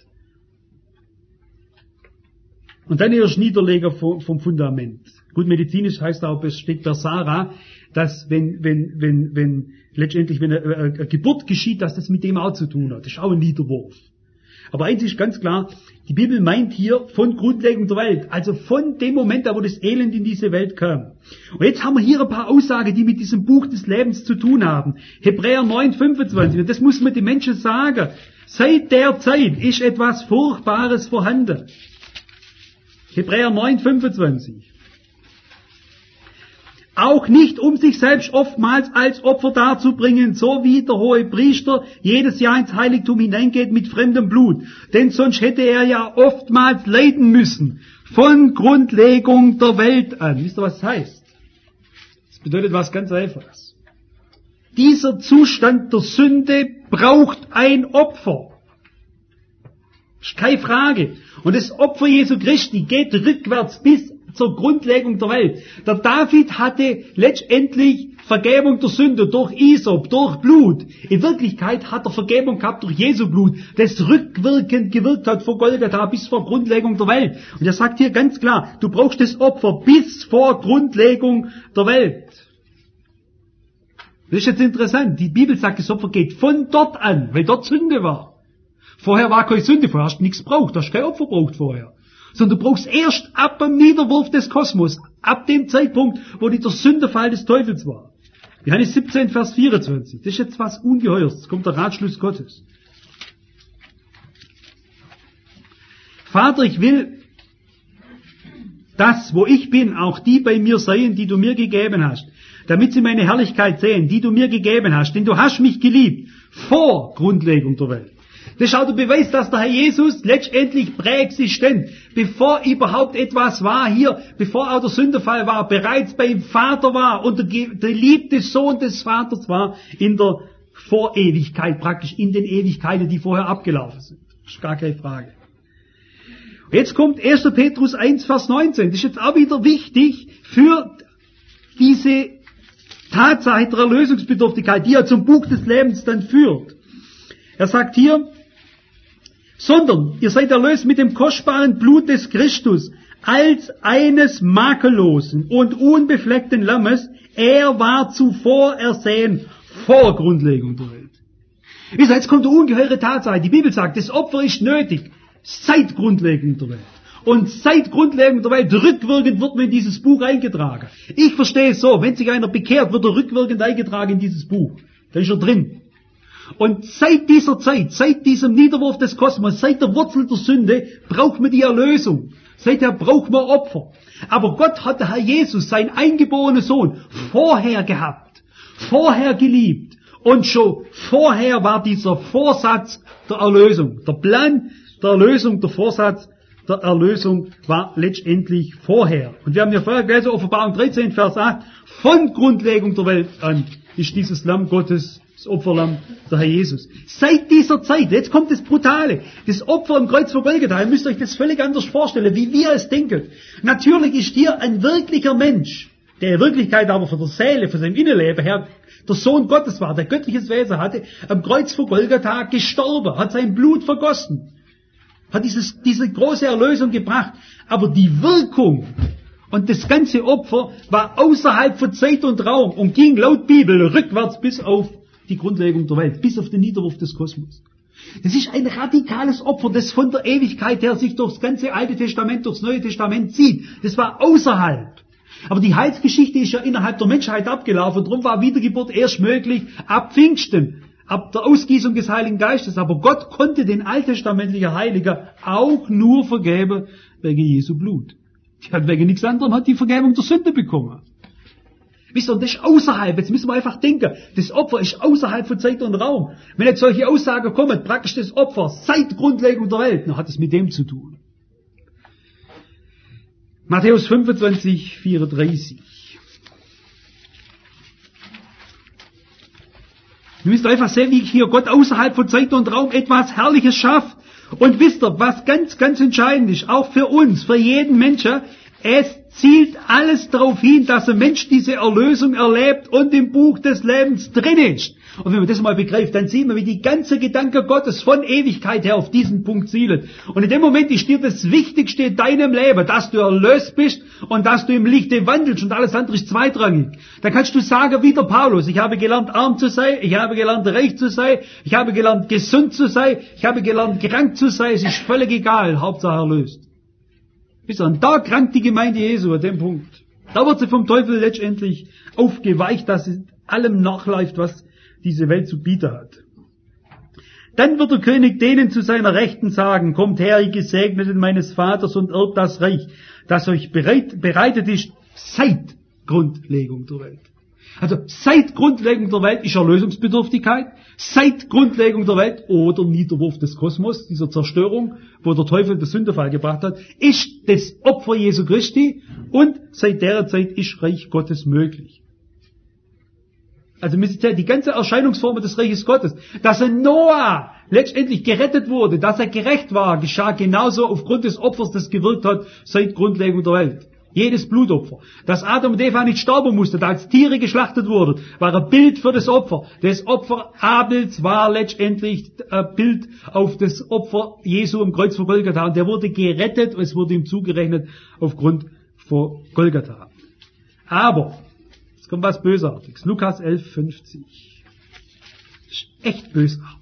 Und dann erst Niederleger vom Fundament. Gut, medizinisch heißt auch, es steht bei Sarah, dass wenn, wenn, wenn, wenn letztendlich, wenn eine, eine Geburt geschieht, dass das mit dem auch zu tun hat. Das ist auch ein Niederwurf. Aber eins ist ganz klar, die Bibel meint hier von Grundlegung der Welt, also von dem Moment, wo das Elend in diese Welt kam. Und jetzt haben wir hier ein paar Aussagen, die mit diesem Buch des Lebens zu tun haben. Hebräer neun, fünfundzwanzig, und das muss man den Menschen sagen. Seit der Zeit ist etwas Furchtbares vorhanden. Hebräer neun, fünfundzwanzig. Auch nicht, um sich selbst oftmals als Opfer darzubringen, so wie der hohe Priester jedes Jahr ins Heiligtum hineingeht mit fremdem Blut. Denn sonst hätte er ja oftmals leiden müssen, von Grundlegung der Welt an. Wisst ihr, was das heißt? Das bedeutet was ganz Einfaches. Dieser Zustand der Sünde braucht ein Opfer. Das ist keine Frage. Und das Opfer Jesu Christi geht rückwärts bis zur Grundlegung der Welt. Der David hatte letztendlich Vergebung der Sünde durch Isop, durch Blut. In Wirklichkeit hat er Vergebung gehabt durch Jesu Blut, das rückwirkend gewirkt hat vor Golgatha bis vor Grundlegung der Welt. Und er sagt hier ganz klar, du brauchst das Opfer bis vor Grundlegung der Welt. Das ist jetzt interessant. Die Bibel sagt, das Opfer geht von dort an, weil dort Sünde war. Vorher war keine Sünde, vorher hast du nichts gebraucht, hast kein Opfer gebraucht vorher. Sondern du brauchst erst ab dem Niederwurf des Kosmos, ab dem Zeitpunkt, wo der Sündenfall des Teufels war. Johannes siebzehn, Vers vierundzwanzig. Das ist jetzt was Ungeheuers. Jetzt kommt der Ratschluss Gottes. Vater, ich will, dass, wo ich bin, auch die bei mir seien, die du mir gegeben hast, damit sie meine Herrlichkeit sehen, die du mir gegeben hast. Denn du hast mich geliebt, vor Grundlegung der Welt. Das ist auch der Beweis, dass der Herr Jesus letztendlich präexistent, bevor überhaupt etwas war hier, bevor auch der Sündenfall war, bereits beim Vater war und der geliebte Sohn des Vaters war in der Vorewigkeit, praktisch in den Ewigkeiten, die vorher abgelaufen sind. Das ist gar keine Frage. Jetzt kommt erster Petrus eins, Vers neunzehn. Das ist jetzt auch wieder wichtig für diese Tatsache der Erlösungsbedürftigkeit, die ja zum Buch des Lebens dann führt. Er sagt hier, sondern ihr seid erlöst mit dem kostbaren Blut des Christus, als eines makellosen und unbefleckten Lammes. Er war zuvor ersehen, vor Grundlegung der Welt. Wie gesagt, jetzt kommt eine ungeheure Tatsache. Die Bibel sagt, das Opfer ist nötig, seit Grundlegung der Welt. Und seit Grundlegung der Welt, rückwirkend wird mir in dieses Buch eingetragen. Ich verstehe es so, wenn sich einer bekehrt, wird er rückwirkend eingetragen in dieses Buch. Da ist er drin. Und seit dieser Zeit, seit diesem Niederwurf des Kosmos, seit der Wurzel der Sünde, braucht man die Erlösung. Seither braucht man Opfer. Aber Gott hat der Herr Jesus, sein eingeborenen Sohn, vorher gehabt, vorher geliebt. Und schon vorher war dieser Vorsatz der Erlösung. Der Plan der Erlösung, der Vorsatz der Erlösung war letztendlich vorher. Und wir haben ja vorher gelesen, Offenbarung dreizehn, Vers acht, von Grundlegung der Welt an ist dieses Lamm Gottes, das Opferlamm, der Herr Jesus. Seit dieser Zeit, jetzt kommt das Brutale, das Opfer am Kreuz von Golgatha, ihr müsst euch das völlig anders vorstellen, wie wir es denken. Natürlich ist hier ein wirklicher Mensch, der in Wirklichkeit aber von der Seele, von seinem Innenleben her, der Sohn Gottes war, der göttliches Wesen hatte, am Kreuz von Golgatha gestorben, hat sein Blut vergossen, hat dieses, diese große Erlösung gebracht. Aber die Wirkung und das ganze Opfer war außerhalb von Zeit und Raum und ging laut Bibel rückwärts bis auf die Grundlegung der Welt, bis auf den Niederwurf des Kosmos. Das ist ein radikales Opfer, das von der Ewigkeit her sich durchs ganze Alte Testament, durchs Neue Testament zieht. Das war außerhalb. Aber die Heilsgeschichte ist ja innerhalb der Menschheit abgelaufen, darum war Wiedergeburt erst möglich ab Pfingsten, ab der Ausgießung des Heiligen Geistes. Aber Gott konnte den alttestamentlichen Heiliger auch nur vergeben wegen Jesu Blut. Die hat wegen nichts anderem hat die Vergebung der Sünde bekommen. Wisst ihr, und das ist außerhalb, jetzt müssen wir einfach denken, das Opfer ist außerhalb von Zeit und Raum. Wenn jetzt solche Aussagen kommen, praktisch das Opfer seit Grundlegung der Welt, dann hat es mit dem zu tun. Matthäus fünfundzwanzig, vierunddreißig. Ihr müsst einfach sehen, wie hier Gott außerhalb von Zeit und Raum etwas Herrliches schafft. Und wisst ihr, was ganz, ganz entscheidend ist, auch für uns, für jeden Menschen, es zielt alles darauf hin, dass ein Mensch diese Erlösung erlebt und im Buch des Lebens drin ist. Und wenn man das mal begreift, dann sieht man, wie die ganze Gedanke Gottes von Ewigkeit her auf diesen Punkt zielt. Und in dem Moment ist dir das Wichtigste in deinem Leben, dass du erlöst bist und dass du im Lichte wandelst und alles andere ist zweitrangig. Dann kannst du sagen, wie der Paulus, ich habe gelernt, arm zu sein, ich habe gelernt, reich zu sein, ich habe gelernt, gesund zu sein, ich habe gelernt, krank zu sein, es ist völlig egal, Hauptsache erlöst. Wisst ihr, und da krankt die Gemeinde Jesu an dem Punkt. Da wird sie vom Teufel letztendlich aufgeweicht, dass sie allem nachläuft, was diese Welt zu bieten hat. Dann wird der König denen zu seiner Rechten sagen, kommt her, ihr Gesegneten meines Vaters und erbt das Reich, das euch bereit, bereitet ist seit Grundlegung der Welt. Also seit Grundlegung der Welt ist Erlösungsbedürftigkeit, seit Grundlegung der Welt oder Niederwurf des Kosmos, dieser Zerstörung, wo der Teufel den Sündenfall gebracht hat, ist das Opfer Jesu Christi und seit der Zeit ist Reich Gottes möglich. Also die ganze Erscheinungsform des Reiches Gottes, dass ein Noah letztendlich gerettet wurde, dass er gerecht war, geschah genauso aufgrund des Opfers, das gewirkt hat seit Grundlegung der Welt. Jedes Blutopfer. Dass Adam und Eva nicht sterben mussten, da als Tiere geschlachtet wurden, war ein Bild für das Opfer. Das Opfer Abels war letztendlich ein Bild auf das Opfer Jesu am Kreuz vor Golgatha. Und der wurde gerettet und es wurde ihm zugerechnet aufgrund von Golgatha. Aber jetzt kommt was Bösartiges. Lukas elf fünfzig. Das ist echt bösartig.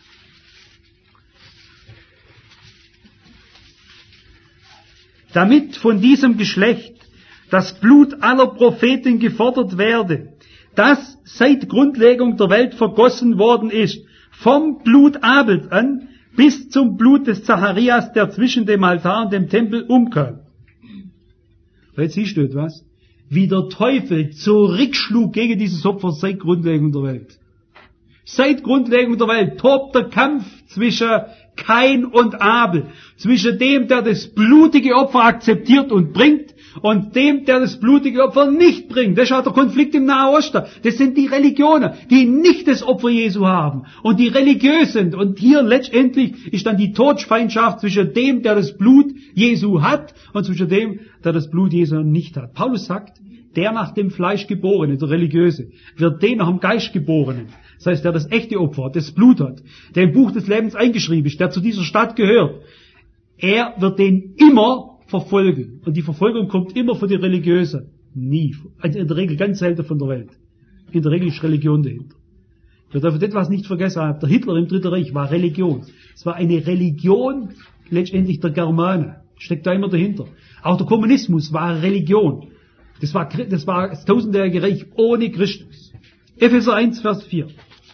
Damit von diesem Geschlecht das Blut aller Propheten gefordert werde, das seit Grundlegung der Welt vergossen worden ist, vom Blut Abels an bis zum Blut des Zacharias, der zwischen dem Altar und dem Tempel umkam. Jetzt siehst du etwas, wie der Teufel zurückschlug gegen dieses Opfer seit Grundlegung der Welt. Seit Grundlegung der Welt tobt der Kampf zwischen Kain und Abel, zwischen dem, der das blutige Opfer akzeptiert und bringt, und dem, der das blutige Opfer nicht bringt. Das ist auch der Konflikt im Nahen Osten. Das sind die Religionen, die nicht das Opfer Jesu haben und die religiös sind. Und hier letztendlich ist dann die Todfeindschaft zwischen dem, der das Blut Jesu hat, und zwischen dem, der das Blut Jesu nicht hat. Paulus sagt, der nach dem Fleisch Geborene, der Religiöse, wird den nach dem Geist Geborenen. Das heißt, der das echte Opfer, das Blut hat, der im Buch des Lebens eingeschrieben ist, der zu dieser Stadt gehört, er wird den immer verfolgen. Und die Verfolgung kommt immer von den Religiösen. Nie. Also in der Regel ganz selten von der Welt. In der Regel ist Religion dahinter. Wir dürfen etwas nicht vergessen haben. Der Hitler im Dritten Reich war Religion. Es war eine Religion letztendlich der Germanen. Steckt da immer dahinter. Auch der Kommunismus war Religion. Das war, das war das tausendjährige Reich ohne Christus. Epheser eins, Vers vier.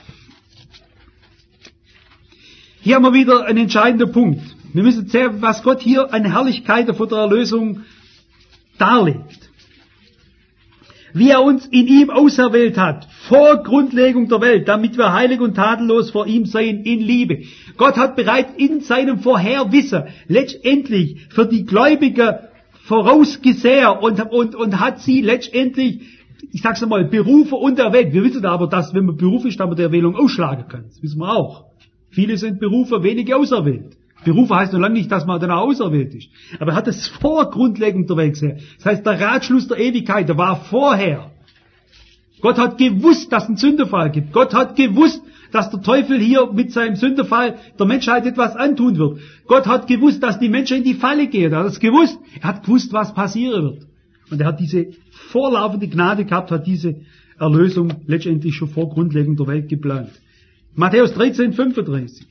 Hier haben wir wieder einen entscheidenden Punkt. Wir müssen sehen, was Gott hier an Herrlichkeiten von der Erlösung darlegt. Wie er uns in ihm auserwählt hat, vor Grundlegung der Welt, damit wir heilig und tadellos vor ihm seien in Liebe. Gott hat bereits in seinem Vorherwissen letztendlich für die Gläubigen vorausgesehen und, und, und hat sie letztendlich, ich sag's einmal, berufen und erwählt. Wir wissen aber, dass, wenn man berufen ist, dass man die Erwählung ausschlagen kann. Das wissen wir auch. Viele sind berufen, wenige auserwählt. Berufen heißt noch lange nicht, dass man danach auserwählt ist. Aber er hat es vor Grundlegung der Welt gesehen. Das heißt, der Ratschluss der Ewigkeit, der war vorher. Gott hat gewusst, dass es einen Sündenfall gibt. Gott hat gewusst, dass der Teufel hier mit seinem Sündenfall der Menschheit etwas antun wird. Gott hat gewusst, dass die Menschen in die Falle gehen. Er hat es gewusst. Er hat gewusst, was passieren wird. Und er hat diese vorlaufende Gnade gehabt, hat diese Erlösung letztendlich schon vor Grundlegung der Welt geplant. Matthäus dreizehn, fünfunddreißig.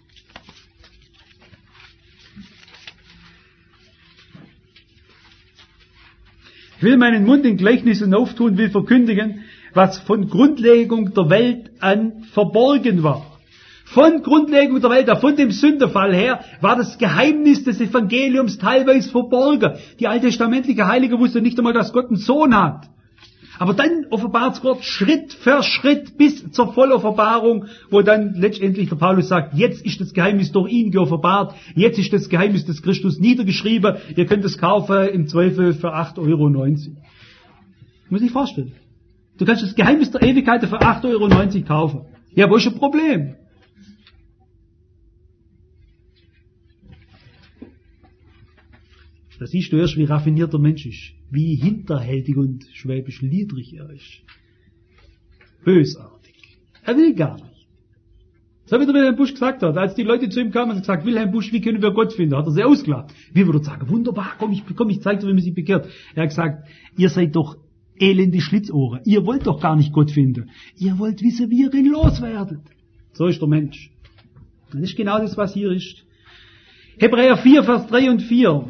Ich will meinen Mund in Gleichnissen auftun, will verkündigen, was von Grundlegung der Welt an verborgen war. Von Grundlegung der Welt, von dem Sündenfall her, war das Geheimnis des Evangeliums teilweise verborgen. Die alttestamentliche Heilige wusste nicht einmal, dass Gott einen Sohn hat. Aber dann offenbart Gott Schritt für Schritt bis zur Volloffenbarung, wo dann letztendlich der Paulus sagt, jetzt ist das Geheimnis durch ihn geoffenbart, jetzt ist das Geheimnis des Christus niedergeschrieben, ihr könnt es kaufen im Zweifel für acht Euro neunzig. Muss ich vorstellen. Du kannst das Geheimnis der Ewigkeit für acht Euro neunzig kaufen. Ja, wo ist ein Problem? Da siehst du erst, wie raffiniert der Mensch ist, wie hinterhältig und schwäbisch liedrig er ist. Bösartig. Er will gar nicht. So wie der Wilhelm Busch gesagt hat, als die Leute zu ihm kamen und gesagt, Wilhelm Busch, wie können wir Gott finden? Hat er sie ausgelacht. Wir würden sagen, wunderbar, komm, ich, komm, ich zeig dir, wie man sich bekehrt. Er hat gesagt, ihr seid doch elende Schlitzohren. Ihr wollt doch gar nicht Gott finden. Ihr wollt wissen, wie ihr ihn loswerdet. So ist der Mensch. Das ist genau das, was hier ist. Hebräer vier, Vers drei und vier.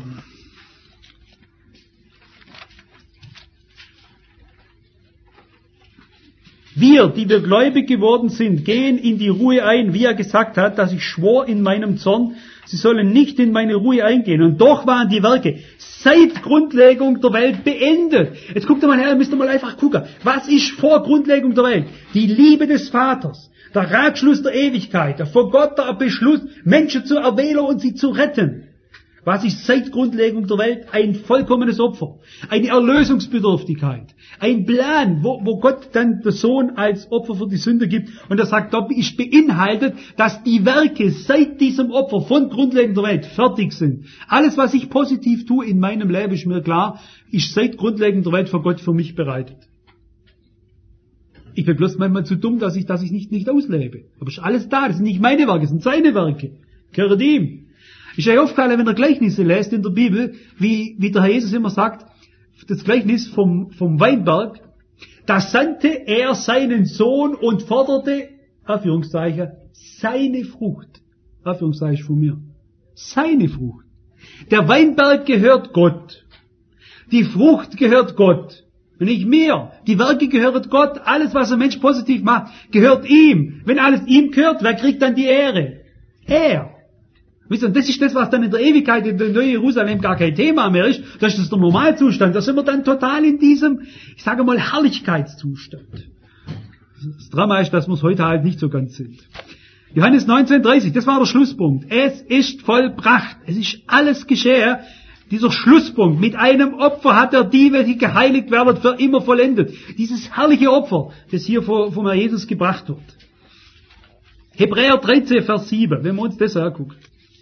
Wir, die wir gläubig geworden sind, gehen in die Ruhe ein, wie er gesagt hat, dass ich schwor in meinem Zorn, sie sollen nicht in meine Ruhe eingehen. Und doch waren die Werke seit Grundlegung der Welt beendet. Jetzt guckt mal her, müsst ihr mal einfach gucken. Was ist vor Grundlegung der Welt? Die Liebe des Vaters, der Ratschluss der Ewigkeit, der vor Gott der Beschluss, Menschen zu erwählen und sie zu retten. Was ist seit Grundlegung der Welt? Ein vollkommenes Opfer, eine Erlösungsbedürftigkeit, ein Plan, wo, wo Gott dann den Sohn als Opfer für die Sünde gibt. Und er sagt, da ist beinhaltet, dass die Werke seit diesem Opfer von Grundlegung der Welt fertig sind. Alles, was ich positiv tue in meinem Leben, ist mir klar, ist seit Grundlegung der Welt vor Gott für mich bereitet. Ich bin bloß manchmal zu dumm, dass ich dass ich nicht, nicht auslebe. Aber es ist alles da, das sind nicht meine Werke, das sind seine Werke. Gehört ihm. Ist euch aufgefallen, wenn ihr Gleichnisse lest in der Bibel, wie, wie der Herr Jesus immer sagt, das Gleichnis vom, vom Weinberg, da sandte er seinen Sohn und forderte, Anführungszeichen, seine Frucht. Anführungszeichen von mir. Seine Frucht. Der Weinberg gehört Gott. Die Frucht gehört Gott. Und nicht mir. Die Werke gehören Gott. Alles, was ein Mensch positiv macht, gehört ihm. Wenn alles ihm gehört, wer kriegt dann die Ehre? Er. Wisst ihr, das ist das, was dann in der Ewigkeit in der Neuen Jerusalem gar kein Thema mehr ist. Das ist der Normalzustand. Da sind wir dann total in diesem, ich sage mal, Herrlichkeitszustand. Das Drama ist, dass wir es heute halt nicht so ganz sind. Johannes neunzehn dreißig, das war der Schlusspunkt. Es ist vollbracht. Es ist alles geschehen. Dieser Schlusspunkt. Mit einem Opfer hat er die, welche geheiligt werden, für immer vollendet. Dieses herrliche Opfer, das hier vom Herrn Jesus gebracht wird. Hebräer dreizehn, Vers sieben, wenn wir uns das angucken.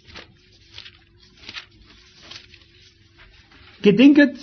Gedenket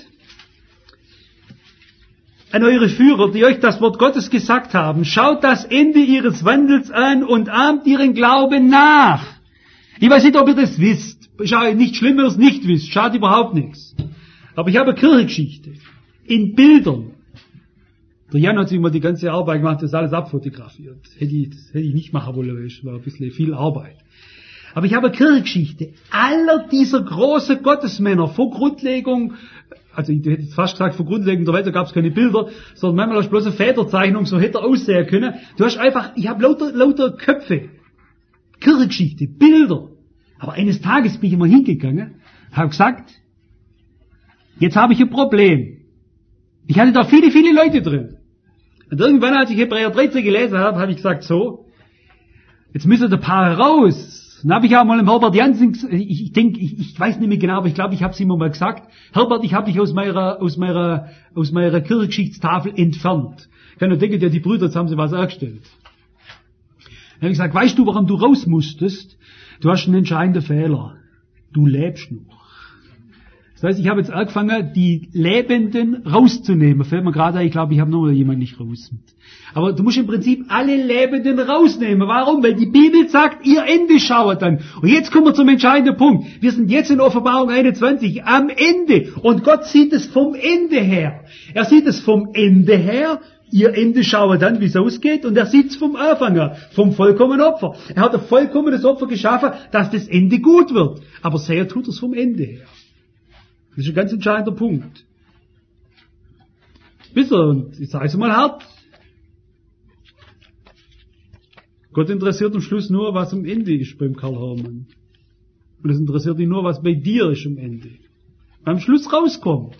an eure Führer, die euch das Wort Gottes gesagt haben. Schaut das Ende ihres Wandels an und ahmt ihren Glauben nach. Ich weiß nicht, ob ihr das wisst. Ist ja nicht schlimm, wenn ihr es nicht wisst. Schadet überhaupt nichts. Aber ich habe eine Kirchengeschichte. In Bildern. Der Jan hat sich mal die ganze Arbeit gemacht, das alles abfotografiert. Hätte ich, das hätte ich nicht machen wollen, weil es war ein bisschen viel Arbeit. Aber ich habe eine Kirchengeschichte aller dieser großen Gottesmänner vor Grundlegung, also ich hätte jetzt fast gesagt, vor Grundlegung der Welt, da gab es keine Bilder, sondern manchmal hast du bloß eine Federzeichnung, so hätte er aussehen können. Du hast einfach, ich habe lauter, lauter Köpfe, Kirchengeschichte, Bilder. Aber eines Tages bin ich mal hingegangen, habe gesagt, jetzt habe ich ein Problem. Ich hatte da viele, viele Leute drin. Und irgendwann, als ich Hebräer dreizehn gelesen habe, habe ich gesagt, so, jetzt müssen ein paar raus. Dann habe ich auch mal dem Herbert Jansen, ich, ich denke, ich, ich weiß nicht mehr genau, aber ich glaube, ich habe es ihm mal gesagt, Herbert, ich habe dich aus meiner, aus meiner, aus meiner Kirchengeschichtstafel entfernt. Ich kann nur denken, ja, die Brüder, jetzt haben sie was angestellt. Dann habe ich gesagt, weißt du, warum du raus musstest? Du hast einen entscheidenden Fehler. Du lebst noch. Das heißt, ich habe jetzt angefangen, die Lebenden rauszunehmen. Fällt mir gerade ein, ich glaube, ich habe noch jemanden nicht raus. Aber du musst im Prinzip alle Lebenden rausnehmen. Warum? Weil die Bibel sagt, ihr Ende schauert dann. Und jetzt kommen wir zum entscheidenden Punkt. Wir sind jetzt in Offenbarung einundzwanzig am Ende. Und Gott sieht es vom Ende her. Er sieht es vom Ende her. Ihr Ende schauert dann, wie es ausgeht. Und er sieht es vom Anfang her, vom vollkommenen Opfer. Er hat ein vollkommenes Opfer geschaffen, dass das Ende gut wird. Aber sehr tut es vom Ende her. Das ist ein ganz entscheidender Punkt. Wisst ihr, und ich sage es mal hart. Gott interessiert am Schluss nur, was am Ende ist beim Karl Hermann. Und es interessiert ihn nur, was bei dir ist am Ende. Am Schluss rauskommt.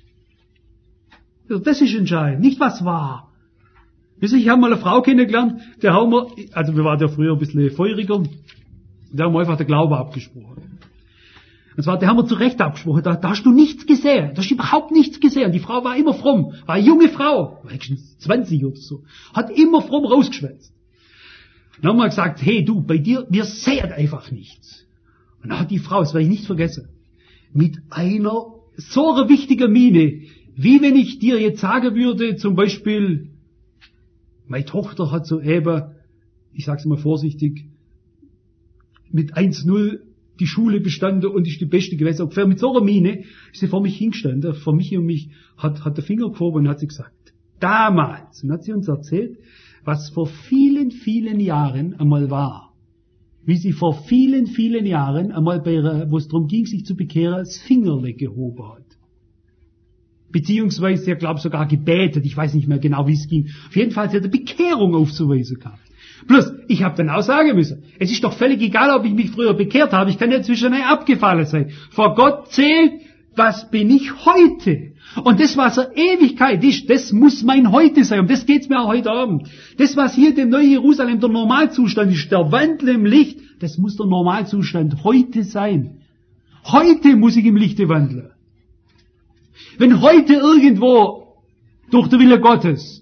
Das ist entscheidend, nicht was war. Wisst ihr, ich habe mal eine Frau kennengelernt, der haben wir, also wir waren ja früher ein bisschen feuriger, da haben wir einfach den Glauben abgesprochen. Und zwar, da haben wir zu Recht abgesprochen, da, da hast du nichts gesehen, da hast du überhaupt nichts gesehen. Die Frau war immer fromm, war eine junge Frau, war höchstens zwanzig oder so, hat immer fromm rausgeschwätzt. Und dann haben wir gesagt, hey du, bei dir, wir sehen einfach nichts. Und dann hat die Frau, das werde ich nicht vergessen, mit einer so eine wichtige Miene, wie wenn ich dir jetzt sagen würde, zum Beispiel, meine Tochter hat soeben, ich sag's mal vorsichtig, mit eins null die Schule bestanden und ist die Beste gewesen. Ungefähr mit so einer Miene ist sie vor mich hingestanden, vor mich und mich, hat, hat der Finger gehoben und hat sie gesagt, damals, und hat sie uns erzählt, was vor vielen, vielen Jahren einmal war. Wie sie vor vielen, vielen Jahren einmal bei ihrer, wo es darum ging, sich zu bekehren, das Fingerle gehoben hat. Beziehungsweise, ich glaube sogar gebetet, ich weiß nicht mehr genau, wie es ging. Auf jeden Fall, sie hat eine Bekehrung aufzuweisen gehabt. Plus, ich habe dann auch sagen müssen, es ist doch völlig egal, ob ich mich früher bekehrt habe, ich kann ja zwischendurch abgefallen sein. Vor Gott zählt, was bin ich heute? Und das, was er Ewigkeit ist, das muss mein Heute sein. Um das geht's mir auch heute Abend. Das, was hier dem neuen Jerusalem der Normalzustand ist, der Wandel im Licht, das muss der Normalzustand heute sein. Heute muss ich im Lichte wandeln. Wenn heute irgendwo, durch den Wille Gottes,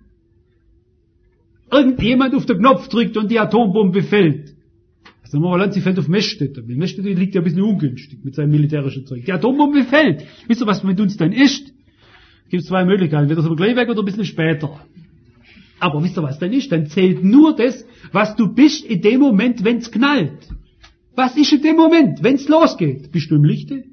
irgendjemand auf den Knopf drückt und die Atombombe fällt, also sagen wir mal, sie fällt auf Meschstedt. Meschstedt liegt ja ein bisschen ungünstig mit seinem militärischen Zeug. Die Atombombe fällt. Wisst ihr, was mit uns dann ist? Es gibt zwei Möglichkeiten. Entweder so gleich weg oder ein bisschen später. Aber wisst ihr, was dann ist? Dann zählt nur das, was du bist in dem Moment, wenn's knallt. Was ist in dem Moment, wenn's losgeht? Bist du im Lichte?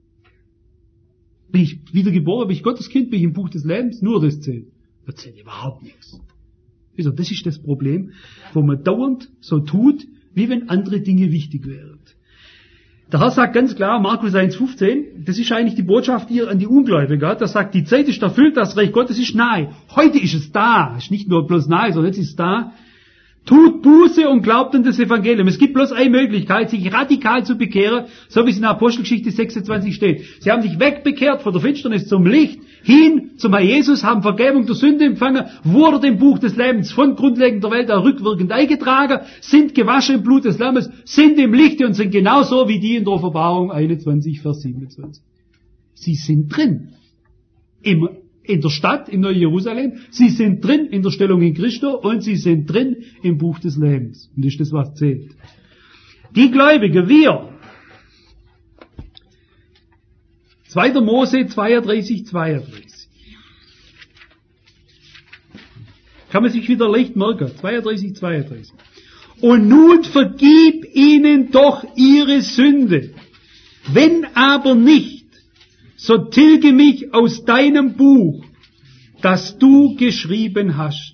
Bin ich wiedergeboren? Bin ich Gottes Kind? Bin ich im Buch des Lebens? Nur das zählt. Da zählt überhaupt nichts. Wisst ihr, das ist das Problem, wo man dauernd so tut, wie wenn andere Dinge wichtig wären. Der Herr sagt ganz klar, Markus eins fünfzehn, das ist eigentlich die Botschaft hier an die Ungläubigen, der sagt, die Zeit ist erfüllt, das Reich Gottes ist nahe. Heute ist es da, ist nicht nur bloß nahe, sondern jetzt ist es da. Tut Buße und glaubt an das Evangelium. Es gibt bloß eine Möglichkeit, sich radikal zu bekehren, so wie es in der Apostelgeschichte sechsundzwanzig steht. Sie haben sich wegbekehrt von der Finsternis zum Licht, hin zum Herrn Jesus, haben Vergebung der Sünde empfangen, wurde dem Buch des Lebens von grundlegender Welt auch rückwirkend eingetragen, sind gewaschen im Blut des Lammes, sind im Lichte und sind genauso wie die in der Offenbarung einundzwanzig, Vers siebenundzwanzig. Sie sind drin. Im in der Stadt, im neuen Jerusalem, sie sind drin in der Stellung in Christo und sie sind drin im Buch des Lebens. Und das ist das, was zählt. Die Gläubigen, wir. zweiter Mose zweiunddreißig, zweiunddreißig. Kann man sich wieder leicht merken. zweiunddreißig, zweiunddreißig. Und nun vergib ihnen doch ihre Sünde. Wenn aber nicht, so tilge mich aus deinem Buch, das du geschrieben hast.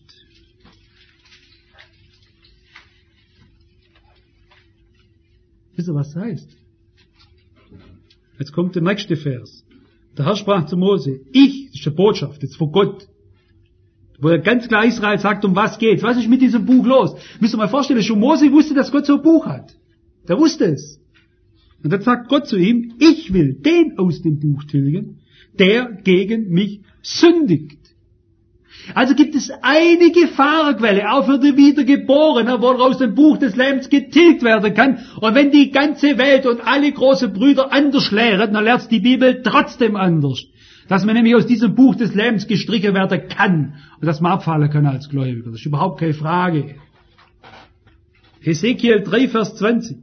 Wisst ihr, was das heißt? Jetzt kommt der nächste Vers. Der Herr sprach zu Mose, ich, das ist die Botschaft, jetzt vor Gott, wo er ganz klar Israel sagt, um was geht's, was ist mit diesem Buch los? Müsst ihr mal vorstellen, schon Mose wusste, dass Gott so ein Buch hat. Der wusste es. Und dann sagt Gott zu ihm, ich will den aus dem Buch tilgen, der gegen mich sündigt. Also gibt es eine Gefahrenquelle, auch für die Wiedergeborenen, wo aus dem Buch des Lebens getilgt werden kann. Und wenn die ganze Welt und alle großen Brüder anders lehren, dann lernt die Bibel trotzdem anders. Dass man nämlich aus diesem Buch des Lebens gestrichen werden kann und dass man abfallen kann als Gläubiger. Das ist überhaupt keine Frage. Hesekiel drei, Vers zwanzig.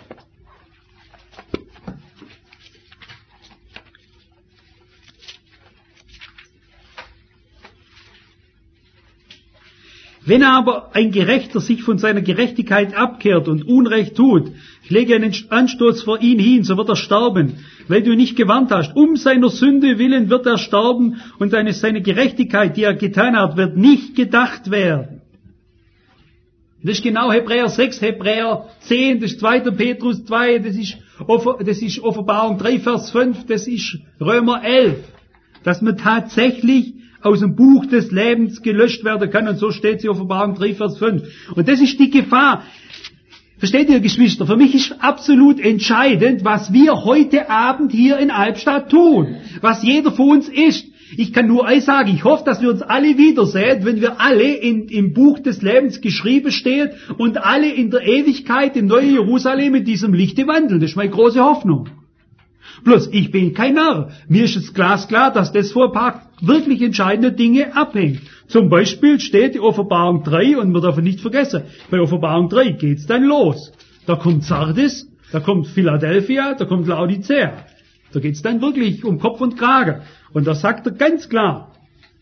Wenn aber ein Gerechter sich von seiner Gerechtigkeit abkehrt und Unrecht tut, ich lege einen Anstoß vor ihn hin, so wird er sterben, weil du ihn nicht gewarnt hast. Um seiner Sünde willen wird er sterben und seine, seine Gerechtigkeit, die er getan hat, wird nicht gedacht werden. Das ist genau Hebräer sechs, Hebräer zehn, das ist zweiter Petrus zwei, das ist, das ist Offenbarung drei, Vers fünf, das ist Römer elf. Dass man tatsächlich aus dem Buch des Lebens gelöscht werden kann. Und so steht sie Offenbarung drei, Vers fünf. Und das ist die Gefahr. Versteht ihr, Geschwister? Für mich ist absolut entscheidend, was wir heute Abend hier in Albstadt tun. Was jeder von uns ist. Ich kann nur eins sagen, ich hoffe, dass wir uns alle wiedersehen, wenn wir alle in, im Buch des Lebens geschrieben stehen und alle in der Ewigkeit im neuen Jerusalem in diesem Lichte wandeln. Das ist meine große Hoffnung. Bloß, ich bin kein Narr. Mir ist es glasklar, dass das vor ein paar wirklich entscheidende Dinge abhängt. Zum Beispiel steht die Offenbarung drei, und wir dürfen nicht vergessen, bei Offenbarung drei geht's dann los. Da kommt Sardis, da kommt Philadelphia, da kommt Laodicea. Da geht es dann wirklich um Kopf und Kragen. Und da sagt er ganz klar,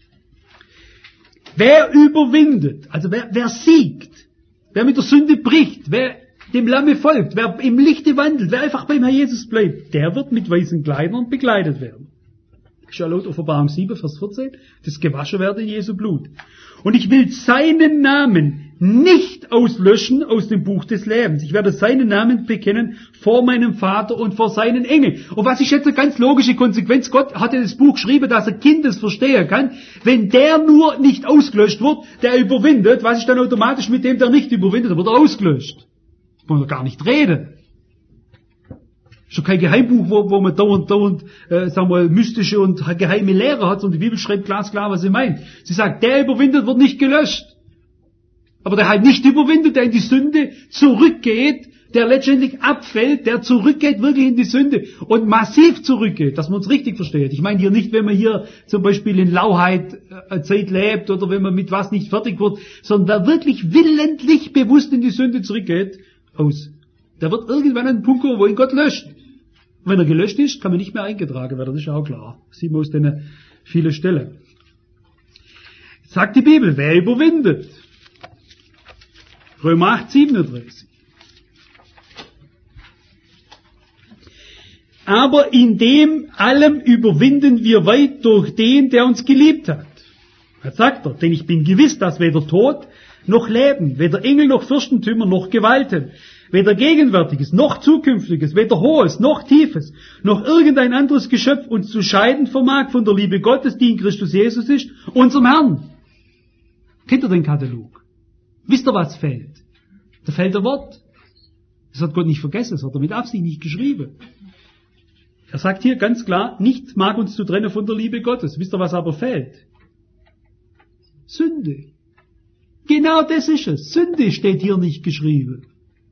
wer überwindet, also wer, wer siegt, wer mit der Sünde bricht, wer dem Lamme folgt, wer im Lichte wandelt, wer einfach beim Herrn Jesus bleibt, der wird mit weißen Kleidern bekleidet werden. Das ist ja laut Offenbarung sieben, Vers vierzehn, das gewaschen werden in Jesu Blut. Und ich will seinen Namen nicht auslöschen aus dem Buch des Lebens. Ich werde seinen Namen bekennen vor meinem Vater und vor seinen Engeln. Und was ist jetzt eine ganz logische Konsequenz? Gott hat ja das Buch geschrieben, dass er Kind es verstehen kann. Wenn der nur nicht ausgelöscht wird, der überwindet, was ist dann automatisch mit dem, der nicht überwindet? Der wird ausgelöscht. Wollen wir gar nicht reden. Ist doch kein Geheimbuch, wo, wo man dauernd, dauernd, äh, sagen wir, mystische und geheime Lehre hat, sondern die Bibel schreibt glasklar, was sie meint. Sie sagt, der überwindet, wird nicht gelöscht. Aber der halt nicht überwindet, der in die Sünde zurückgeht, der letztendlich abfällt, der zurückgeht wirklich in die Sünde und massiv zurückgeht, dass man uns richtig versteht. Ich meine hier nicht, wenn man hier zum Beispiel in Lauheit eine Zeit lebt oder wenn man mit was nicht fertig wird, sondern wer wirklich willentlich bewusst in die Sünde zurückgeht, aus. Der wird irgendwann an den Punkt kommen, wo ihn Gott löscht. Und wenn er gelöscht ist, kann man nicht mehr eingetragen werden, das ist auch klar. Das sieht man aus den vielen Stellen. Sagt die Bibel, wer überwindet? Römer acht, siebenunddreißig. Aber in dem allem überwinden wir weit durch den, der uns geliebt hat. Was sagt er? Denn ich bin gewiss, dass weder Tod noch Leben, weder Engel noch Fürstentümer noch Gewalten, weder Gegenwärtiges noch Zukünftiges, weder Hohes noch Tiefes, noch irgendein anderes Geschöpf uns zu scheiden vermag von der Liebe Gottes, die in Christus Jesus ist, unserem Herrn. Kennt ihr den Katalog? Wisst ihr, was fehlt? Da fehlt ein Wort. Das hat Gott nicht vergessen, das hat er mit Absicht nicht geschrieben. Er sagt hier ganz klar, nichts mag uns zu trennen von der Liebe Gottes. Wisst ihr, was aber fehlt? Sünde. Genau das ist es. Sünde steht hier nicht geschrieben.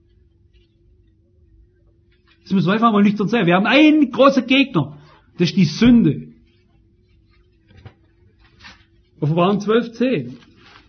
Das müssen wir einfach mal nüchtern sehen. Wir haben einen großen Gegner. Das ist die Sünde. Offenbarung zwölf, zehn.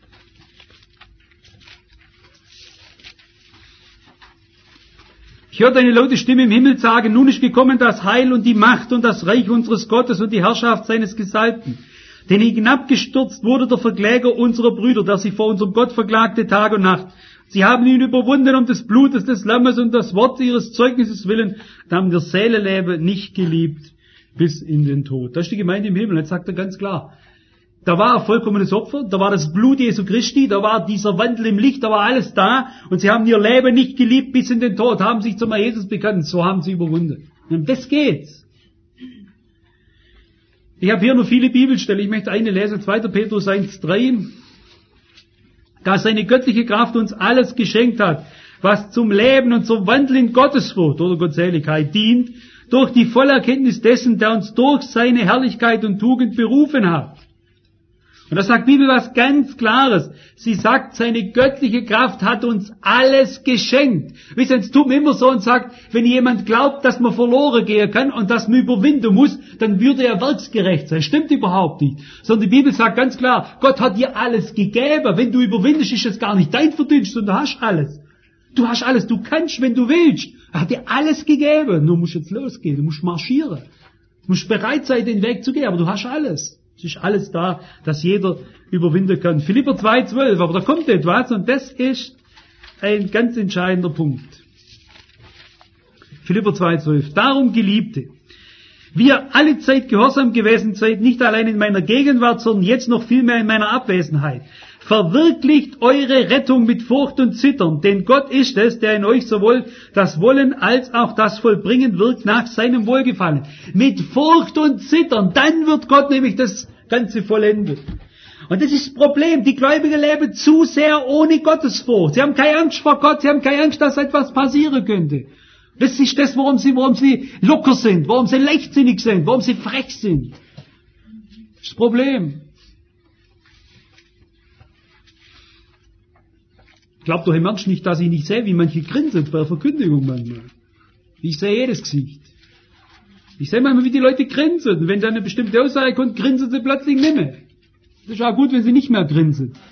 Ich hörte eine laute Stimme im Himmel sagen, nun ist gekommen das Heil und die Macht und das Reich unseres Gottes und die Herrschaft seines Gesalbten. Denn hinabgestürzt wurde der Verkläger unserer Brüder, der sie vor unserem Gott verklagte Tag und Nacht. Sie haben ihn überwunden um des Blutes des Lammes und das Wort ihres Zeugnisses willen, da haben wir Seelenleben nicht geliebt bis in den Tod. Das ist die Gemeinde im Himmel. Jetzt sagt er ganz klar, da war ein vollkommenes Opfer, da war das Blut Jesu Christi, da war dieser Wandel im Licht, da war alles da und sie haben ihr Leben nicht geliebt bis in den Tod, haben sich zum Jesus bekannt, so haben sie überwunden. Und das geht's. Ich habe hier noch viele Bibelstellen, ich möchte eine lesen, zweiter Petrus eins, drei. Da seine göttliche Kraft uns alles geschenkt hat, was zum Leben und zum Wandel in Gottesfurcht oder Gottseligkeit dient, durch die Vollerkenntnis dessen, der uns durch seine Herrlichkeit und Tugend berufen hat. Und da sagt die Bibel was ganz Klares. Sie sagt, seine göttliche Kraft hat uns alles geschenkt. Wisst ihr, es tut mir immer so und sagt, wenn jemand glaubt, dass man verloren gehen kann und dass man überwinden muss, dann würde er werksgerecht sein. Stimmt überhaupt nicht. Sondern die Bibel sagt ganz klar, Gott hat dir alles gegeben. Wenn du überwindest, ist es gar nicht dein Verdienst, sondern du hast alles. Du hast alles. Du kannst, wenn du willst. Er hat dir alles gegeben. Nur musst jetzt losgehen. Du musst marschieren. Du musst bereit sein, den Weg zu gehen. Aber du hast alles. Es ist alles da, dass jeder überwinden kann. Philipper zwei, zwölf, aber da kommt etwas und das ist ein ganz entscheidender Punkt. Philipper zwei, zwölf. Darum, Geliebte, wie ihr alle Zeit gehorsam gewesen seid, nicht allein in meiner Gegenwart, sondern jetzt noch viel mehr in meiner Abwesenheit. Verwirklicht eure Rettung mit Furcht und Zittern, denn Gott ist es, der in euch sowohl das Wollen als auch das Vollbringen wirkt nach seinem Wohlgefallen. Mit Furcht und Zittern, dann wird Gott nämlich das Ganze vollendet. Und das ist das Problem, die Gläubigen leben zu sehr ohne Gottesfurcht. Sie haben keine Angst vor Gott, sie haben keine Angst, dass etwas passieren könnte. Das ist das, warum sie, warum sie locker sind, warum sie leichtsinnig sind, warum sie frech sind. Das ist das Problem. Glaubt doch im Ernst nicht, dass ich nicht sehe, wie manche grinsen bei der Verkündigung manchmal. Ich sehe jedes Gesicht. Ich sehe manchmal, wie die Leute grinsen. Und wenn dann eine bestimmte Aussage kommt, grinsen sie plötzlich nicht mehr. Das ist auch gut, wenn sie nicht mehr grinsen.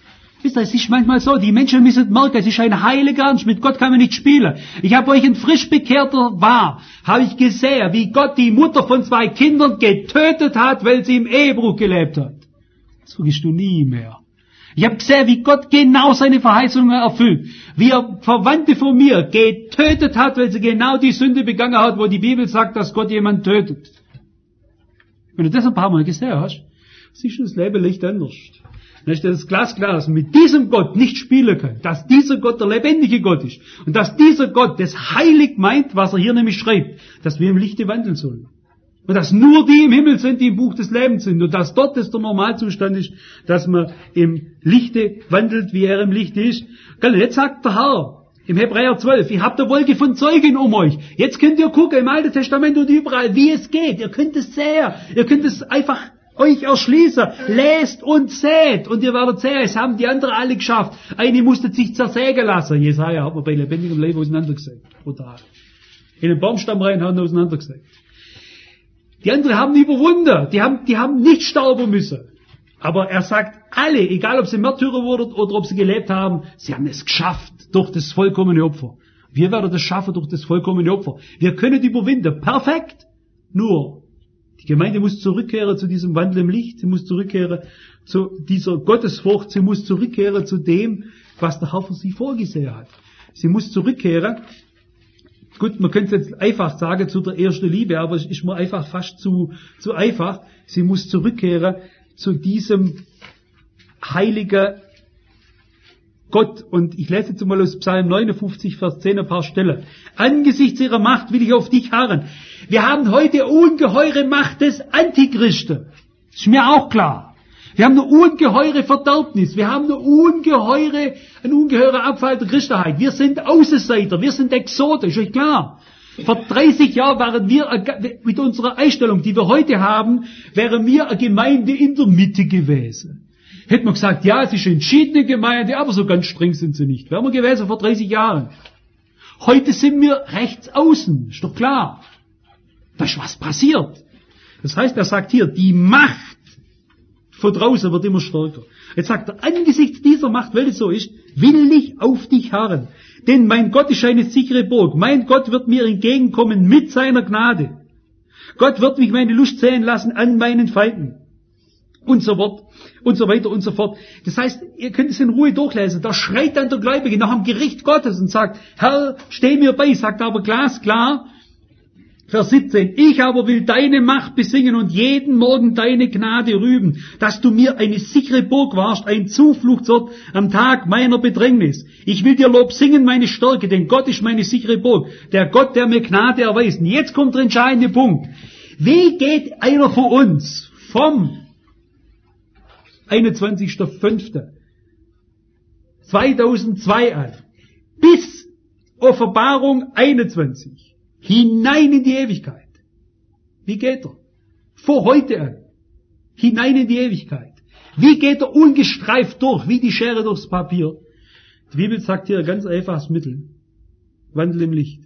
Wisst ihr, es ist manchmal so, die Menschen müssen merken, es ist ein heiliger Ernst, mit Gott kann man nicht spielen. Ich habe euch ein frisch bekehrter war, habe ich gesehen, wie Gott die Mutter von zwei Kindern getötet hat, weil sie im Ehebruch gelebt hat. Das vergisst du nie mehr. Ich habe gesehen, wie Gott genau seine Verheißungen erfüllt. Wie er Verwandte von mir getötet hat, weil sie genau die Sünde begangen hat, wo die Bibel sagt, dass Gott jemanden tötet. Wenn du das ein paar Mal gesehen hast, siehst du das Leben leicht anders. Dann ist das glasklar, dass man mit diesem Gott nicht spielen kann. Dass dieser Gott der lebendige Gott ist. Und dass dieser Gott das heilig meint, was er hier nämlich schreibt, dass wir im Lichte wandeln sollen. Und dass nur die im Himmel sind, die im Buch des Lebens sind. Und dass dort das der Normalzustand ist, dass man im Lichte wandelt, wie er im Lichte ist. Jetzt sagt der Herr im Hebräer zwölf, ich habe eine Wolke von Zeugen um euch. Jetzt könnt ihr gucken im Alten Testament und überall, wie es geht. Ihr könnt es sehen. Ihr könnt es einfach euch erschließen. Lest und seht. Und ihr werdet sehen, es haben die anderen alle geschafft. Eine musste sich zersägen lassen. Jesaja hat man bei lebendigem Leben auseinandergesägt. Brutal. In den Baumstamm rein haben wir auseinandergesägt. Die anderen haben überwunden, die haben, die haben nicht sterben müssen. Aber er sagt, alle, egal ob sie Märtyrer wurden oder ob sie gelebt haben, sie haben es geschafft durch das vollkommene Opfer. Wir werden das schaffen durch das vollkommene Opfer. Wir können überwinden, perfekt. Nur, die Gemeinde muss zurückkehren zu diesem Wandel im Licht, sie muss zurückkehren zu dieser Gottesfurcht, sie muss zurückkehren zu dem, was der Herr für sie vorgesehen hat. Sie muss zurückkehren. Gut, man könnte jetzt einfach sagen zu der ersten Liebe, aber es ist mir einfach fast zu, zu einfach. Sie muss zurückkehren zu diesem heiligen Gott. Und ich lese jetzt mal aus Psalm neunundfünfzig, Vers zehn ein paar Stellen. Angesichts ihrer Macht will ich auf dich harren. Wir haben heute ungeheure Macht des Antichristen. Ist mir auch klar. Wir haben eine ungeheure Verderbnis. Wir haben eine ungeheure, ein ungeheurer Abfall der Christenheit. Wir sind Außenseiter. Wir sind Exoten. Ist euch klar? Vor dreißig Jahren waren wir, mit unserer Einstellung, die wir heute haben, wären wir eine Gemeinde in der Mitte gewesen. Hätte man gesagt, ja, es ist eine entschiedene Gemeinde, aber so ganz streng sind sie nicht. Wären wir gewesen vor dreißig Jahren. Heute sind wir rechts außen. Ist doch klar. Da ist was passiert. Das heißt, er sagt hier, die Macht von draußen wird immer stärker. Jetzt sagt er, angesichts dieser Macht, weil es so ist, will ich auf dich harren. Denn mein Gott ist eine sichere Burg. Mein Gott wird mir entgegenkommen mit seiner Gnade. Gott wird mich meine Lust sehen lassen an meinen Feinden. Und so fort, und so weiter und so fort. Das heißt, ihr könnt es in Ruhe durchlesen. Da schreit dann der Gläubige nach dem Gericht Gottes und sagt, Herr, steh mir bei, sagt aber glasklar, Vers siebzehn, ich aber will deine Macht besingen und jeden Morgen deine Gnade rühmen, dass du mir eine sichere Burg warst, ein Zufluchtsort am Tag meiner Bedrängnis. Ich will dir Lob singen, meine Stärke, denn Gott ist meine sichere Burg, der Gott, der mir Gnade erweist. Und jetzt kommt der entscheidende Punkt. Wie geht einer von uns vom einundzwanzigster fünfter zweitausendzwei an bis Offenbarung einundzwanzig hinein in die Ewigkeit? Wie geht er? Vor heute an. Hinein in die Ewigkeit. Wie geht er ungestreift durch, wie die Schere durchs Papier? Die Bibel sagt hier ein ganz einfaches Mittel. Wandel im Licht.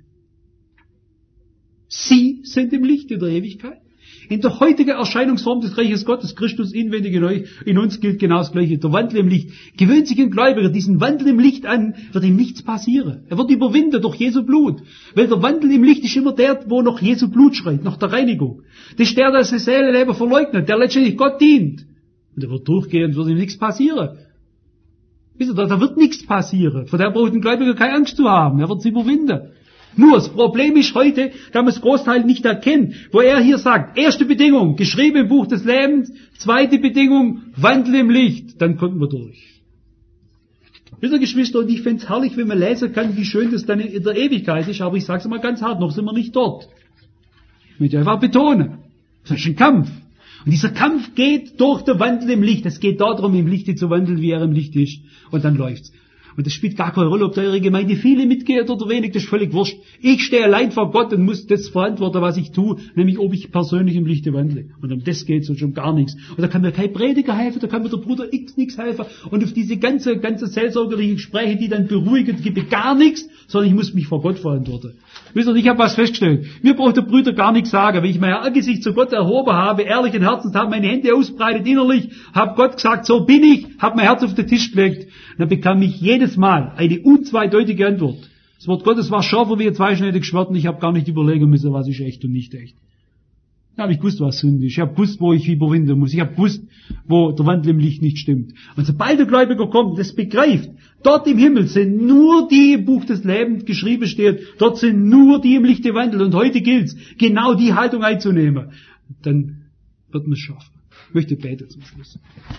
Sie sind im Licht in der Ewigkeit. In der heutigen Erscheinungsform des Reiches Gottes, Christus inwendig in euch, in uns gilt genau das Gleiche. Der Wandel im Licht. Gewöhnt sich ein Gläubiger diesen Wandel im Licht an, wird ihm nichts passieren. Er wird überwinden durch Jesu Blut. Weil der Wandel im Licht ist immer der, wo noch Jesu Blut schreit, nach der Reinigung. Das ist der, der das Seelenleben verleugnet, der letztendlich Gott dient. Und er wird durchgehen, wird ihm nichts passieren. Wisst ihr, da, da wird nichts passieren. Von der braucht ein Gläubiger keine Angst zu haben. Er wird es überwinden. Nur, das Problem ist heute, dass man das Großteil nicht erkennt, wo er hier sagt, erste Bedingung, geschrieben im Buch des Lebens, zweite Bedingung, Wandel im Licht, dann kommen wir durch. Wisst ihr, Geschwister, und ich fände es herrlich, wenn man lesen kann, wie schön das dann in der Ewigkeit ist, aber ich sage es mal ganz hart, noch sind wir nicht dort. Ich möchte einfach betonen, das ist ein Kampf. Und dieser Kampf geht durch den Wandel im Licht, es geht darum, im Lichte zu wandeln, wie er im Licht ist, und dann läuft's. Und das spielt gar keine Rolle, ob da eure Gemeinde viele mitgeht oder wenig, das ist völlig wurscht. Ich stehe allein vor Gott und muss das verantworten, was ich tue, nämlich ob ich persönlich im Lichte wandle. Und um das geht es schon um gar nichts. Und da kann mir kein Prediger helfen, da kann mir der Bruder X nichts helfen. Und auf diese ganze, ganze seelsorgerliche Gespräche, die dann beruhigen, gibt es gar nichts, sondern ich muss mich vor Gott verantworten. Wisst ihr, ich habe was festgestellt. Mir braucht der Brüder gar nichts sagen. Wenn ich mein Angesicht zu Gott erhoben habe, ehrlichen Herzens, habe meine Hände ausbreitet innerlich, habe Gott gesagt, so bin ich, habe mein Herz auf den Tisch gelegt, dann bekam ich jedes Mal eine unzweideutige Antwort. Das Wort Gottes war schärfer wie ein zweischneidiges Schwert und ich habe gar nicht überlegen müssen, was ist echt und nicht echt. Da habe ich gewusst, was Sünde ist. Ich habe gewusst, wo ich überwinden muss. Ich habe gewusst, wo der Wandel im Licht nicht stimmt. Und sobald der Gläubiger kommt, das begreift, dort im Himmel sind nur die im Buch des Lebens geschrieben steht, dort sind nur die im Lichte wandeln. Und heute gilt's, genau die Haltung einzunehmen. Dann wird man es schaffen. Ich möchte beten zum Schluss.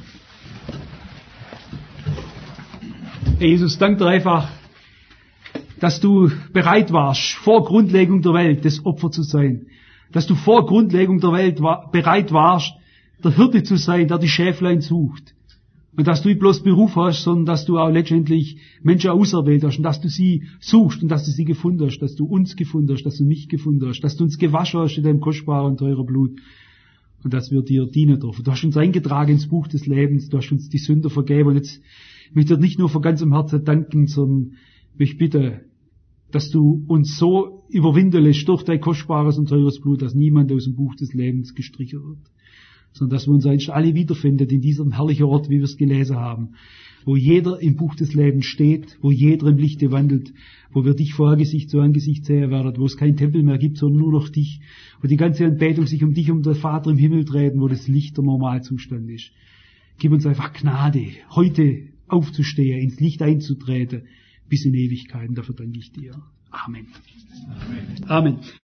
Herr Jesus, danke dir einfach, dass du bereit warst, vor Grundlegung der Welt das Opfer zu sein. Dass du vor Grundlegung der Welt war, bereit warst, der Hirte zu sein, der die Schäflein sucht. Und dass du nicht bloß Beruf hast, sondern dass du auch letztendlich Menschen auserwählt hast und dass du sie suchst und dass du sie gefunden hast, dass du uns gefunden hast, dass du mich gefunden hast, dass du uns gewaschen hast in deinem kostbaren und teuren Blut und dass wir dir dienen dürfen. Du hast uns eingetragen ins Buch des Lebens, du hast uns die Sünder vergeben und jetzt möchte ich dir nicht nur von ganzem Herzen danken, sondern mich bitte, dass du uns so überwinden lässt durch dein kostbares und teures Blut, dass niemand aus dem Buch des Lebens gestrichen wird, sondern dass wir uns eigentlich alle wiederfinden in diesem herrlichen Ort, wie wir es gelesen haben, wo jeder im Buch des Lebens steht, wo jeder im Lichte wandelt, wo wir dich vor Angesicht zu Angesicht sehen werden, wo es keinen Tempel mehr gibt, sondern nur noch dich, wo die ganze Anbetung sich um dich, um den Vater im Himmel dreht, wo das Licht der Normalzustand ist. Gib uns einfach Gnade, heute aufzustehen, ins Licht einzutreten, bis in Ewigkeiten. Dafür danke ich dir. Amen. Amen. Amen.